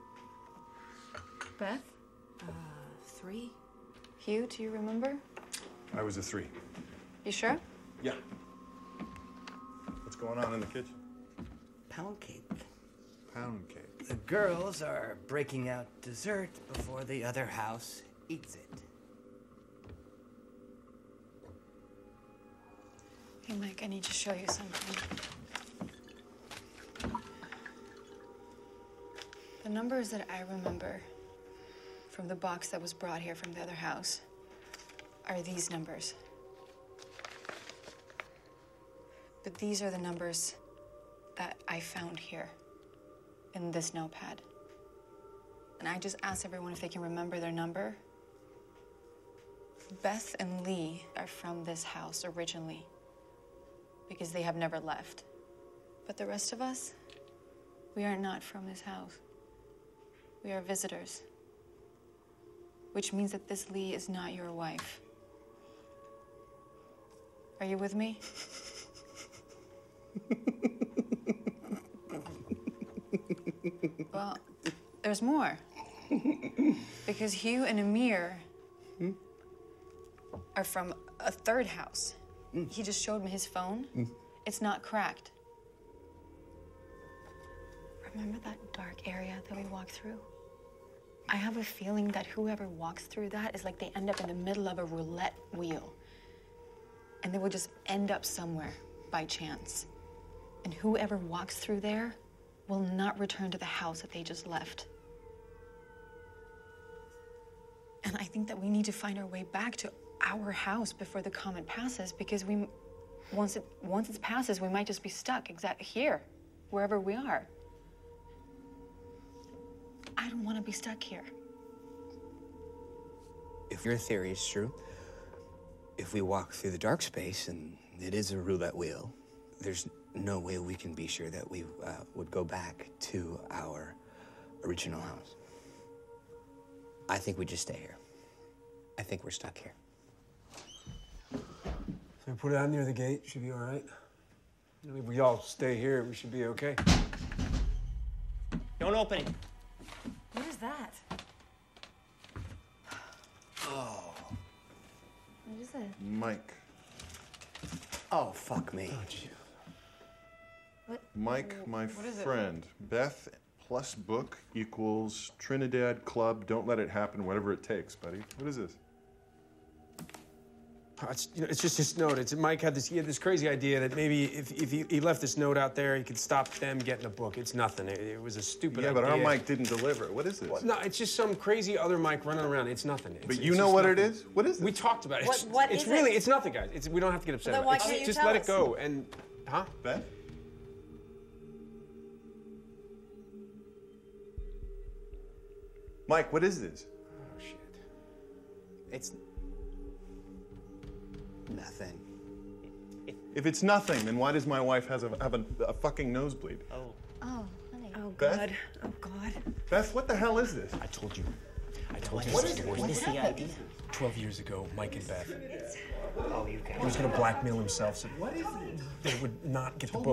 Speaker 14: Beth? 3.
Speaker 1: Hugh, do you remember?
Speaker 7: I was a 3.
Speaker 1: You sure?
Speaker 7: Yeah. What's going on in the kitchen?
Speaker 15: Pound cake.
Speaker 7: Pound cake.
Speaker 15: The girls are breaking out dessert before the other house eats it.
Speaker 1: Hey, Mike, I need to show you something. The numbers that I remember from the box that was brought here from the other house are these numbers. But these are the numbers that I found here in this notepad. And I just asked everyone if they can remember their number. Beth and Lee are from this house originally because they have never left. But the rest of us, we are not from this house. We are visitors. Which means that this Lee is not your wife. Are you with me? Well, there's more. Because Hugh and Amir are from a third house. He just showed me his phone. It's not cracked. Remember that dark area that we walked through? I have a feeling that whoever walks through that is like they end up in the middle of a roulette wheel. And they will just end up somewhere by chance. And whoever walks through there will not return to the house that they just left. And I think that we need to find our way back to our house before the comet passes, because once it passes, we might just be stuck here, wherever we are. I don't want to be stuck here.
Speaker 15: If your theory is true, if we walk through the dark space and it is a roulette wheel, there's no way we can be sure that we would go back to our original house. I think we just stay here. I think we're stuck here.
Speaker 8: So we put it out near the gate, should be all right. I mean, if we all stay here, we should be okay.
Speaker 12: Don't open it.
Speaker 4: What is that?
Speaker 3: Oh.
Speaker 4: What is it?
Speaker 7: Mike.
Speaker 3: Oh, fuck me.
Speaker 4: What?
Speaker 7: Mike, my
Speaker 1: What is it?
Speaker 7: friend. Beth plus book equals Trinidad Club. Don't let it happen, whatever it takes, buddy. What is this?
Speaker 10: It's just this note. Mike had this crazy idea that maybe if he left this note out there, he could stop them getting a book. It's nothing. It was a stupid idea.
Speaker 7: Yeah, but our Mike didn't deliver. What is this?
Speaker 10: No, it's just some crazy other Mike running around. It's nothing.
Speaker 7: But you know what it is? What is it?
Speaker 10: We talked about it.
Speaker 4: What
Speaker 10: It's
Speaker 4: is
Speaker 10: really,
Speaker 4: it?
Speaker 10: it's nothing, guys. We don't have to get upset
Speaker 4: Then
Speaker 10: about
Speaker 4: why
Speaker 10: it.
Speaker 4: can't you
Speaker 10: Just
Speaker 4: tell
Speaker 10: let
Speaker 4: us?
Speaker 10: it go and, huh?
Speaker 7: Beth? Mike, what is this?
Speaker 10: Oh, shit.
Speaker 3: It's nothing.
Speaker 7: If it's nothing, then why does my wife have a fucking nosebleed?
Speaker 12: Oh.
Speaker 4: Oh, honey.
Speaker 5: Oh,
Speaker 7: Beth?
Speaker 5: God. Oh, God.
Speaker 7: Beth, what the hell is this?
Speaker 10: I told you.
Speaker 12: What
Speaker 10: What
Speaker 12: is the idea?
Speaker 10: 12 years ago, Mike and Beth.
Speaker 12: Oh, you
Speaker 10: He was going to blackmail himself so they would not get the book.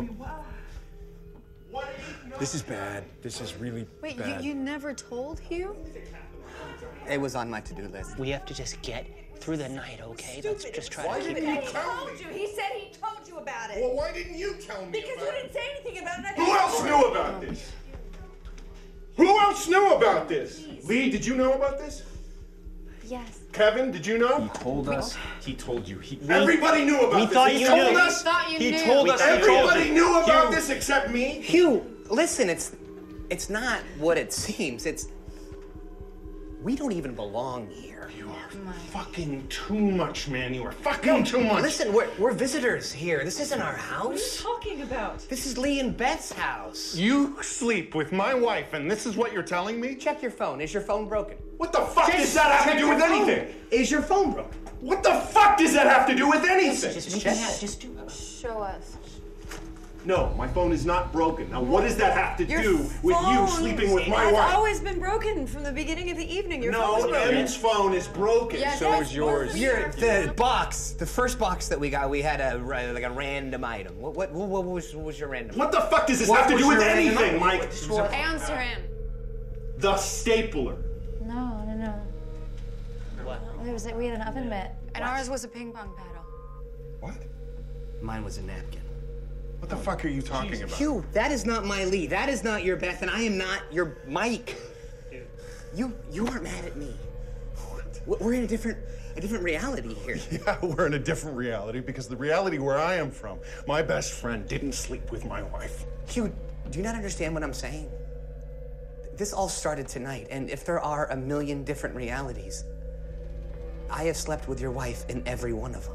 Speaker 10: This is bad. This is really
Speaker 1: Wait,
Speaker 10: bad.
Speaker 1: you never told Hugh?
Speaker 3: It was on my to-do list.
Speaker 12: We have to just get through the night, okay? Let's just try to keep
Speaker 5: He
Speaker 12: it.
Speaker 5: told you. He said he told you about it.
Speaker 7: Well, why didn't you tell me
Speaker 5: Because
Speaker 7: about
Speaker 5: you didn't say anything about it.
Speaker 7: Who else knew about this? Who else knew about this? Lee, did you know about this?
Speaker 4: Yes.
Speaker 7: Kevin, did you know?
Speaker 10: He told us. He told you.
Speaker 7: Everybody knew about this.
Speaker 12: thought
Speaker 7: He
Speaker 12: you
Speaker 7: told
Speaker 12: knew.
Speaker 7: us.
Speaker 1: We thought you
Speaker 12: He
Speaker 1: knew.
Speaker 12: told us.
Speaker 7: Everybody knew about this except me.
Speaker 3: Hugh, listen, it's not what it seems. We don't even belong here.
Speaker 7: You are fucking too much, man. You are fucking too much.
Speaker 3: Listen, we're visitors here. This isn't our house.
Speaker 5: Talking about.
Speaker 3: This is Lee and Beth's house.
Speaker 7: You sleep with my wife, and this is what you're telling me?
Speaker 3: Check your phone. Is your phone broken?
Speaker 7: What the fuck does that have to do with anything?
Speaker 3: Is your phone broken?
Speaker 7: What the fuck does that have to do with anything?
Speaker 12: Just
Speaker 3: check
Speaker 12: yeah,
Speaker 3: it.
Speaker 12: just do it.
Speaker 1: Show us.
Speaker 7: No, my phone is not broken. Now, what does that have to
Speaker 5: Your
Speaker 7: do with you
Speaker 5: phone
Speaker 7: sleeping with my
Speaker 5: has
Speaker 7: wife?
Speaker 5: always been broken from the beginning of the evening. Your phone was
Speaker 7: No,
Speaker 5: broken.
Speaker 7: Em's phone is broken.
Speaker 1: Yeah,
Speaker 10: So is yours.
Speaker 3: The first box that we got, we had a random item. What was your random?
Speaker 7: What the fuck does this
Speaker 3: What
Speaker 7: have to
Speaker 3: was
Speaker 7: do with
Speaker 3: your random
Speaker 7: anything,
Speaker 3: item?
Speaker 7: Mike?
Speaker 1: Answer him.
Speaker 7: The stapler.
Speaker 4: No.
Speaker 12: What?
Speaker 4: We had an oven mitt.
Speaker 1: And ours was a ping pong paddle.
Speaker 7: What?
Speaker 3: Mine was a napkin.
Speaker 7: What the fuck are you talking about?
Speaker 3: Hugh, that is not my Lee. That is not your Beth, and I am not your Mike. You aren't mad at me. We're in a different reality here.
Speaker 7: Yeah, we're in a different reality because the reality where I am from, my best friend didn't sleep with my wife.
Speaker 3: Hugh, do you not understand what I'm saying? This all started tonight, and if there are a million different realities, I have slept with your wife in every one of them.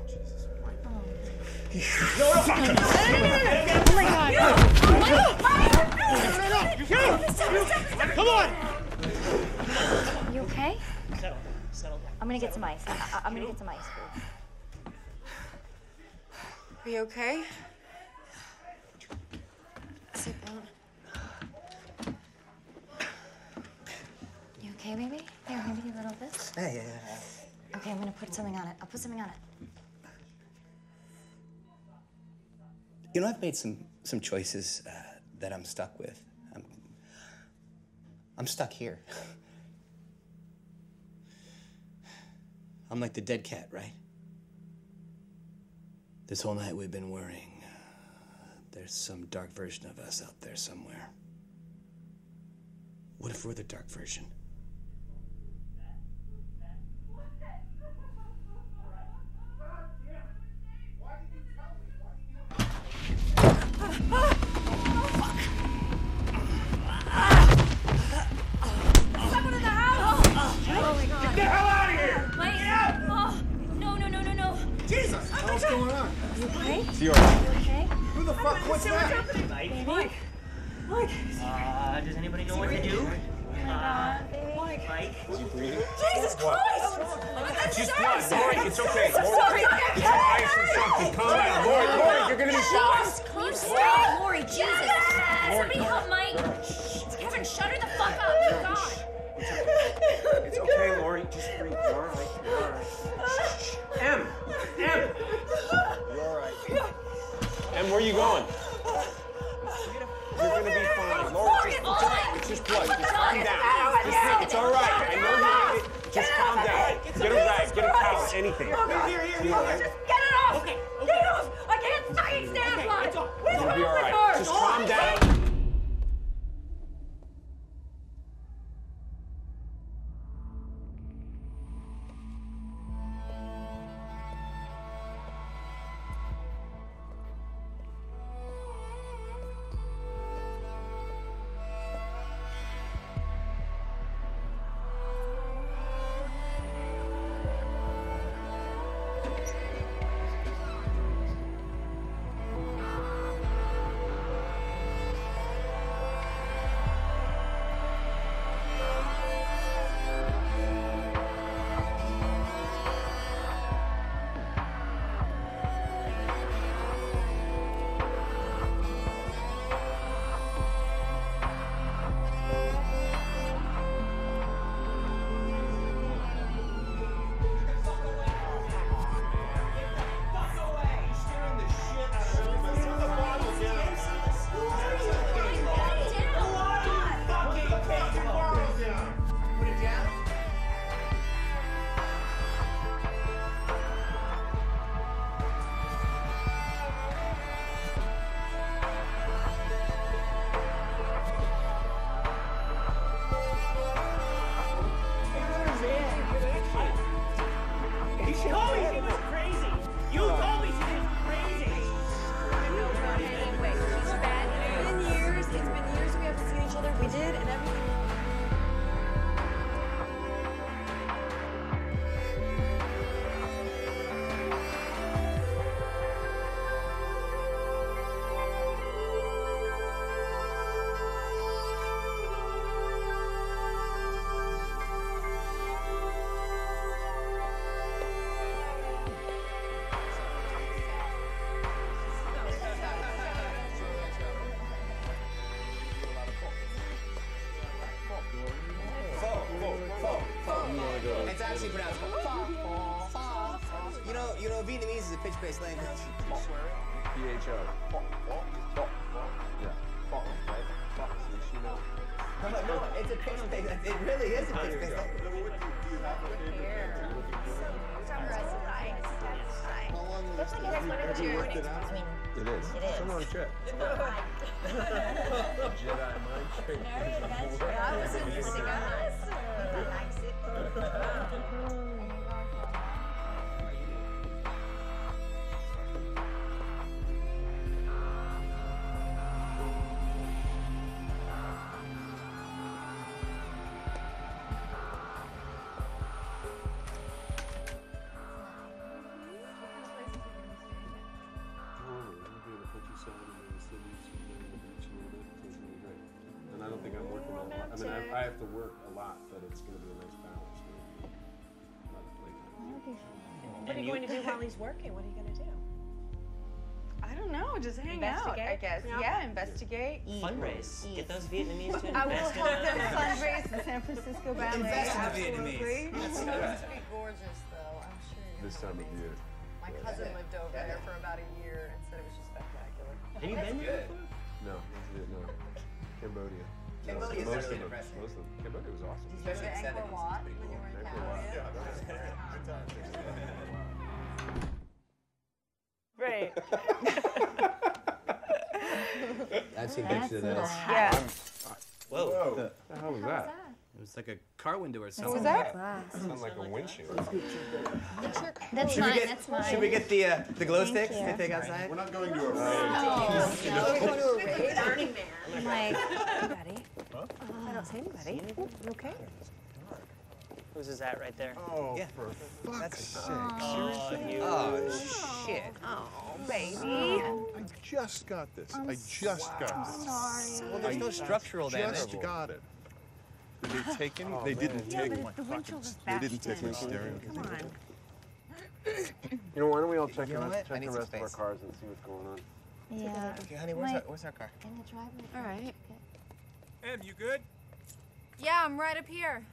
Speaker 12: Come on!
Speaker 4: You okay?
Speaker 12: Settle down.
Speaker 4: I'm gonna get some ice. I'm gonna get some ice.
Speaker 1: Are you okay? Sit down.
Speaker 4: You okay, baby? Here, maybe a little of this.
Speaker 3: Yeah.
Speaker 4: Okay, I'm gonna put something on it. I'll put something on it.
Speaker 3: You know, I've made some choices that I'm stuck with. I'm stuck here. I'm like the dead cat, right? This whole night we've been worrying. There's some dark version of us out there somewhere. What if we're the dark version?
Speaker 4: Someone in the house! Oh my God.
Speaker 7: Get the hell out of here!
Speaker 4: Mike! Oh, no.
Speaker 7: Jesus! What's going on?
Speaker 4: You okay?
Speaker 7: It's yours.
Speaker 4: You okay?
Speaker 7: Who the fuck? What's that?
Speaker 12: Mike. Does anybody know what to do? Mike.
Speaker 10: Is he breathing?
Speaker 5: Jesus Christ!
Speaker 10: It's just blood. Lori, it's okay.
Speaker 5: I'm
Speaker 10: Lori,
Speaker 5: sorry.
Speaker 10: it's ice or something. Calm down. Lori, you're gonna be fine.
Speaker 4: Calm down, Lori. Jesus. Somebody help Mike. Kevin, shut her the fuck up. Oh, God.
Speaker 10: It's okay, Lori. Just breathe. You're all right. You're all right. Em. You're all right. Em, where are you going? You're gonna be fine. Lori, just, it's
Speaker 6: just blood. Just calm down. It's all right. I know you. Just calm down. Get a rag. Get a towel. Anything.
Speaker 13: Here. Just get it off. Okay. Get it off. I can't stand blood.
Speaker 6: It'll be all right. Just calm down.
Speaker 3: It's actually pronounced You know, Vietnamese is a pitch-based language.
Speaker 10: P-H-O. Yeah.
Speaker 3: No, it's a pitch-based. It really is a pitch-based language.
Speaker 10: It is. Someone on a trip. Jedi mind trick. And I don't think I'm working on it. I mean, I have to work a lot, but it's going to be a nice balance. Not a playtime.
Speaker 5: What are you going to do while he's working? What are you going to do?
Speaker 1: I don't know, just hang out, I guess. Yeah, investigate.
Speaker 12: Fundraise. Get those Vietnamese to invest.
Speaker 1: I will help them fundraise the San Francisco Ballet.
Speaker 3: Invest in the
Speaker 1: Absolutely.
Speaker 3: Vietnamese.
Speaker 1: It's supposed to be gorgeous, though. I'm sure you
Speaker 10: This time of year.
Speaker 1: My cousin lived over there for about a year and said it was just spectacular.
Speaker 12: Have you been there before?
Speaker 10: No, no. Cambodia.
Speaker 3: Cambodia is
Speaker 10: Most
Speaker 3: really
Speaker 10: of them.
Speaker 3: depressing.
Speaker 10: Most of them. Cambodia was awesome.
Speaker 1: Did you go to Angkor Wat when you were in Cambodia? Right.
Speaker 3: I've seen pictures of those.
Speaker 1: Yeah.
Speaker 10: Whoa. What the hell was that?
Speaker 3: It was like a car window or something.
Speaker 1: What was that?
Speaker 10: Sounds like a windshield.
Speaker 4: That's
Speaker 3: Should we
Speaker 4: mine.
Speaker 3: get,
Speaker 4: That's mine.
Speaker 3: Should we get the glow sticks to take outside?
Speaker 7: We're not going to a raid.
Speaker 5: Are we going to a raid? Burning Man.
Speaker 4: I'm like,
Speaker 5: Anybody? I don't see anybody. Okay.
Speaker 12: Whose is that right there?
Speaker 7: Oh,
Speaker 3: Yeah.
Speaker 7: for fuck's sake.
Speaker 12: Oh, you.
Speaker 3: Oh, shit.
Speaker 5: Oh, baby.
Speaker 7: I just got this. I just got this.
Speaker 3: Well, there's no structural damage.
Speaker 7: Just got it. Did they take any? They didn't take my fucking. They didn't take my steering.
Speaker 5: Come on.
Speaker 10: You know, why don't we all check
Speaker 3: You know what? I
Speaker 10: check
Speaker 3: need
Speaker 10: the
Speaker 3: some
Speaker 10: rest of our
Speaker 3: space.
Speaker 10: cars and see what's going on?
Speaker 4: yeah.
Speaker 3: Okay, honey, where's our car?
Speaker 4: In the driveway.
Speaker 1: All right.
Speaker 8: Em, you good?
Speaker 1: Yeah, I'm right up here.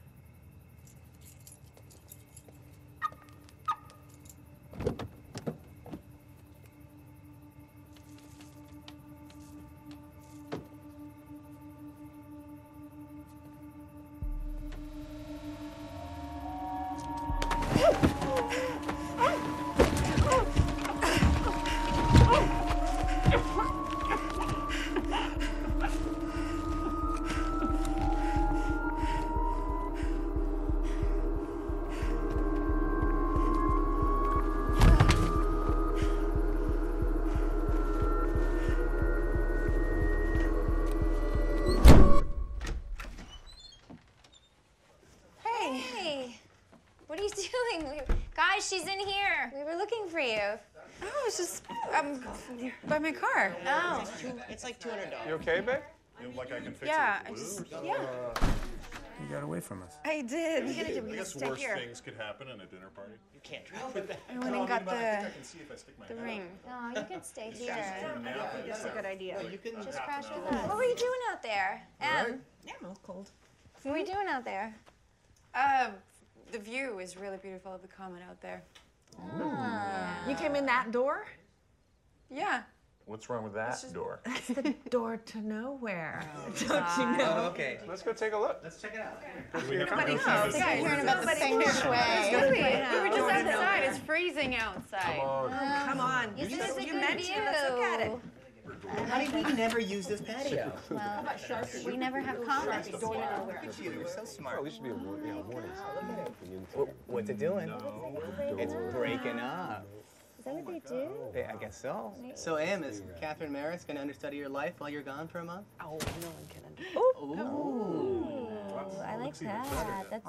Speaker 4: she's in here. We were looking for you.
Speaker 1: Oh, it's just by my car.
Speaker 4: Oh.
Speaker 12: It's like $200.
Speaker 6: You okay, babe?
Speaker 7: You like I can fix
Speaker 1: Yeah,
Speaker 7: it
Speaker 1: I
Speaker 7: with
Speaker 1: just
Speaker 7: glue?
Speaker 10: You got away from us.
Speaker 1: I did.
Speaker 7: I guess worse things could happen in a dinner party.
Speaker 12: You can't drive with that.
Speaker 1: I went and got
Speaker 7: I think I can see if I stick my
Speaker 1: the
Speaker 7: head
Speaker 1: ring.
Speaker 4: No, you can stay here.
Speaker 5: I think that's a good idea.
Speaker 12: You can
Speaker 4: Just crash with us. What were you doing out there? Em,
Speaker 5: Yeah, mouth cold.
Speaker 4: what were you doing out there?
Speaker 1: The view is really beautiful of the comet out there.
Speaker 5: You came in that door?
Speaker 1: Yeah.
Speaker 7: What's wrong with that door?
Speaker 5: That's the door to nowhere. Don't
Speaker 3: Oh,
Speaker 5: you know?
Speaker 3: okay.
Speaker 6: Let's go take a look.
Speaker 3: Let's check it out.
Speaker 5: Nobody knows.
Speaker 1: Guys, hearing about the feng shui. We were just outside. It's freezing outside.
Speaker 5: Come on.
Speaker 4: This is a
Speaker 5: You
Speaker 4: good
Speaker 5: mentioned
Speaker 4: view.
Speaker 5: it. Let's look at it.
Speaker 3: How did we never use this patio?
Speaker 4: Well, we never have comments.
Speaker 3: Look at you. You're so smart.
Speaker 6: Well, at least should be a warning.
Speaker 3: What's it doing? It's breaking up.
Speaker 4: Is that what they do?
Speaker 3: I guess so. So, Em, is Catherine Maris going to understudy your life while you're gone for a month?
Speaker 14: Oh, no one can understand.
Speaker 3: Ooh.
Speaker 4: Ooh, I like that. That's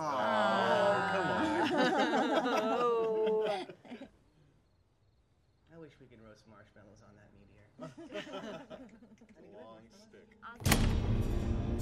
Speaker 3: Oh, come on. I wish we could roast marshmallows on that meteor.
Speaker 7: Long stick.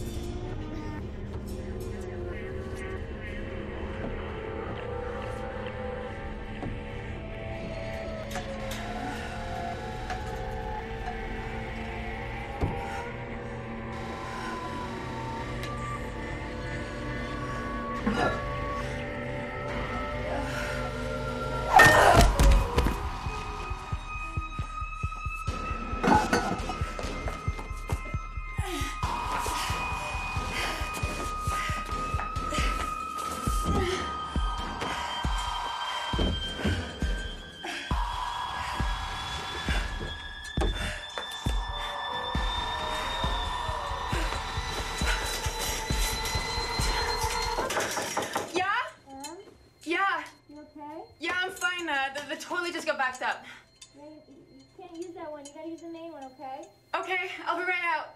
Speaker 1: Yeah? Yeah.
Speaker 16: You okay?
Speaker 1: Yeah, I'm fine. The toilet just got backed up.
Speaker 16: You can't use that one. You gotta use the main one, okay?
Speaker 1: Okay, I'll be right out.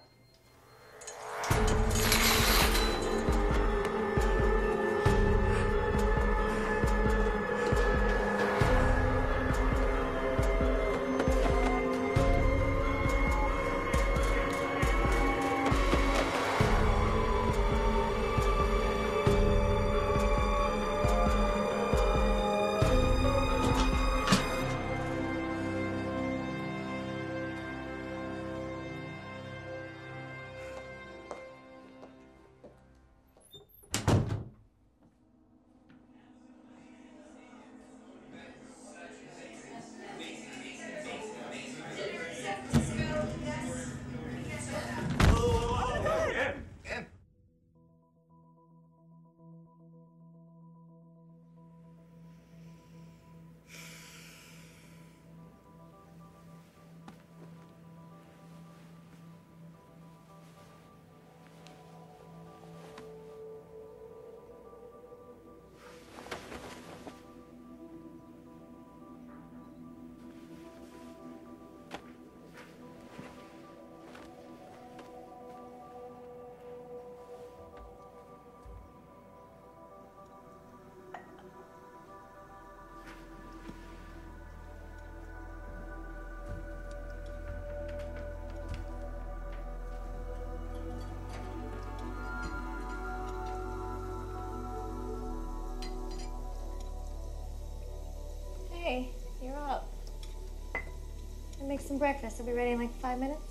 Speaker 16: Hey, you're up. I'll make some breakfast. I'll be ready in like 5 minutes.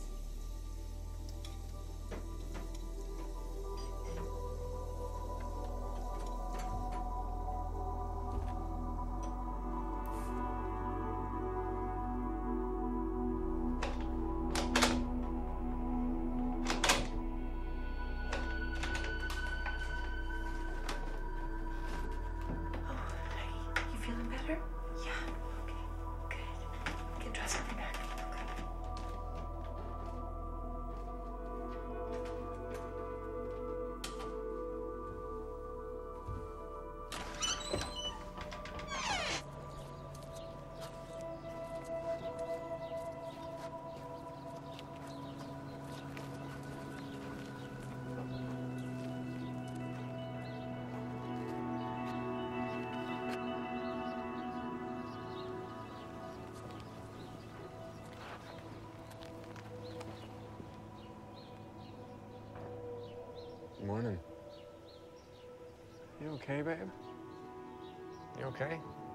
Speaker 14: You feeling better? Yeah. Okay. Good. Get dressed and be back. Okay.
Speaker 10: Morning. You okay, babe? You okay?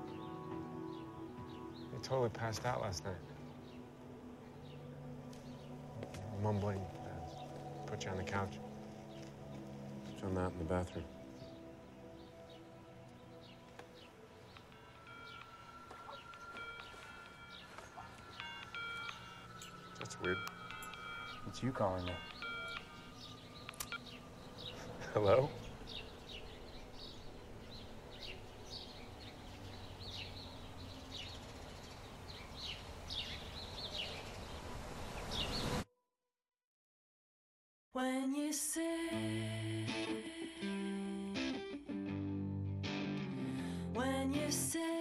Speaker 10: You totally passed out last night. Mumbling. Put you on the couch. Done that in the bathroom. That's weird.
Speaker 8: It's you calling me.
Speaker 10: Hello?
Speaker 13: When you say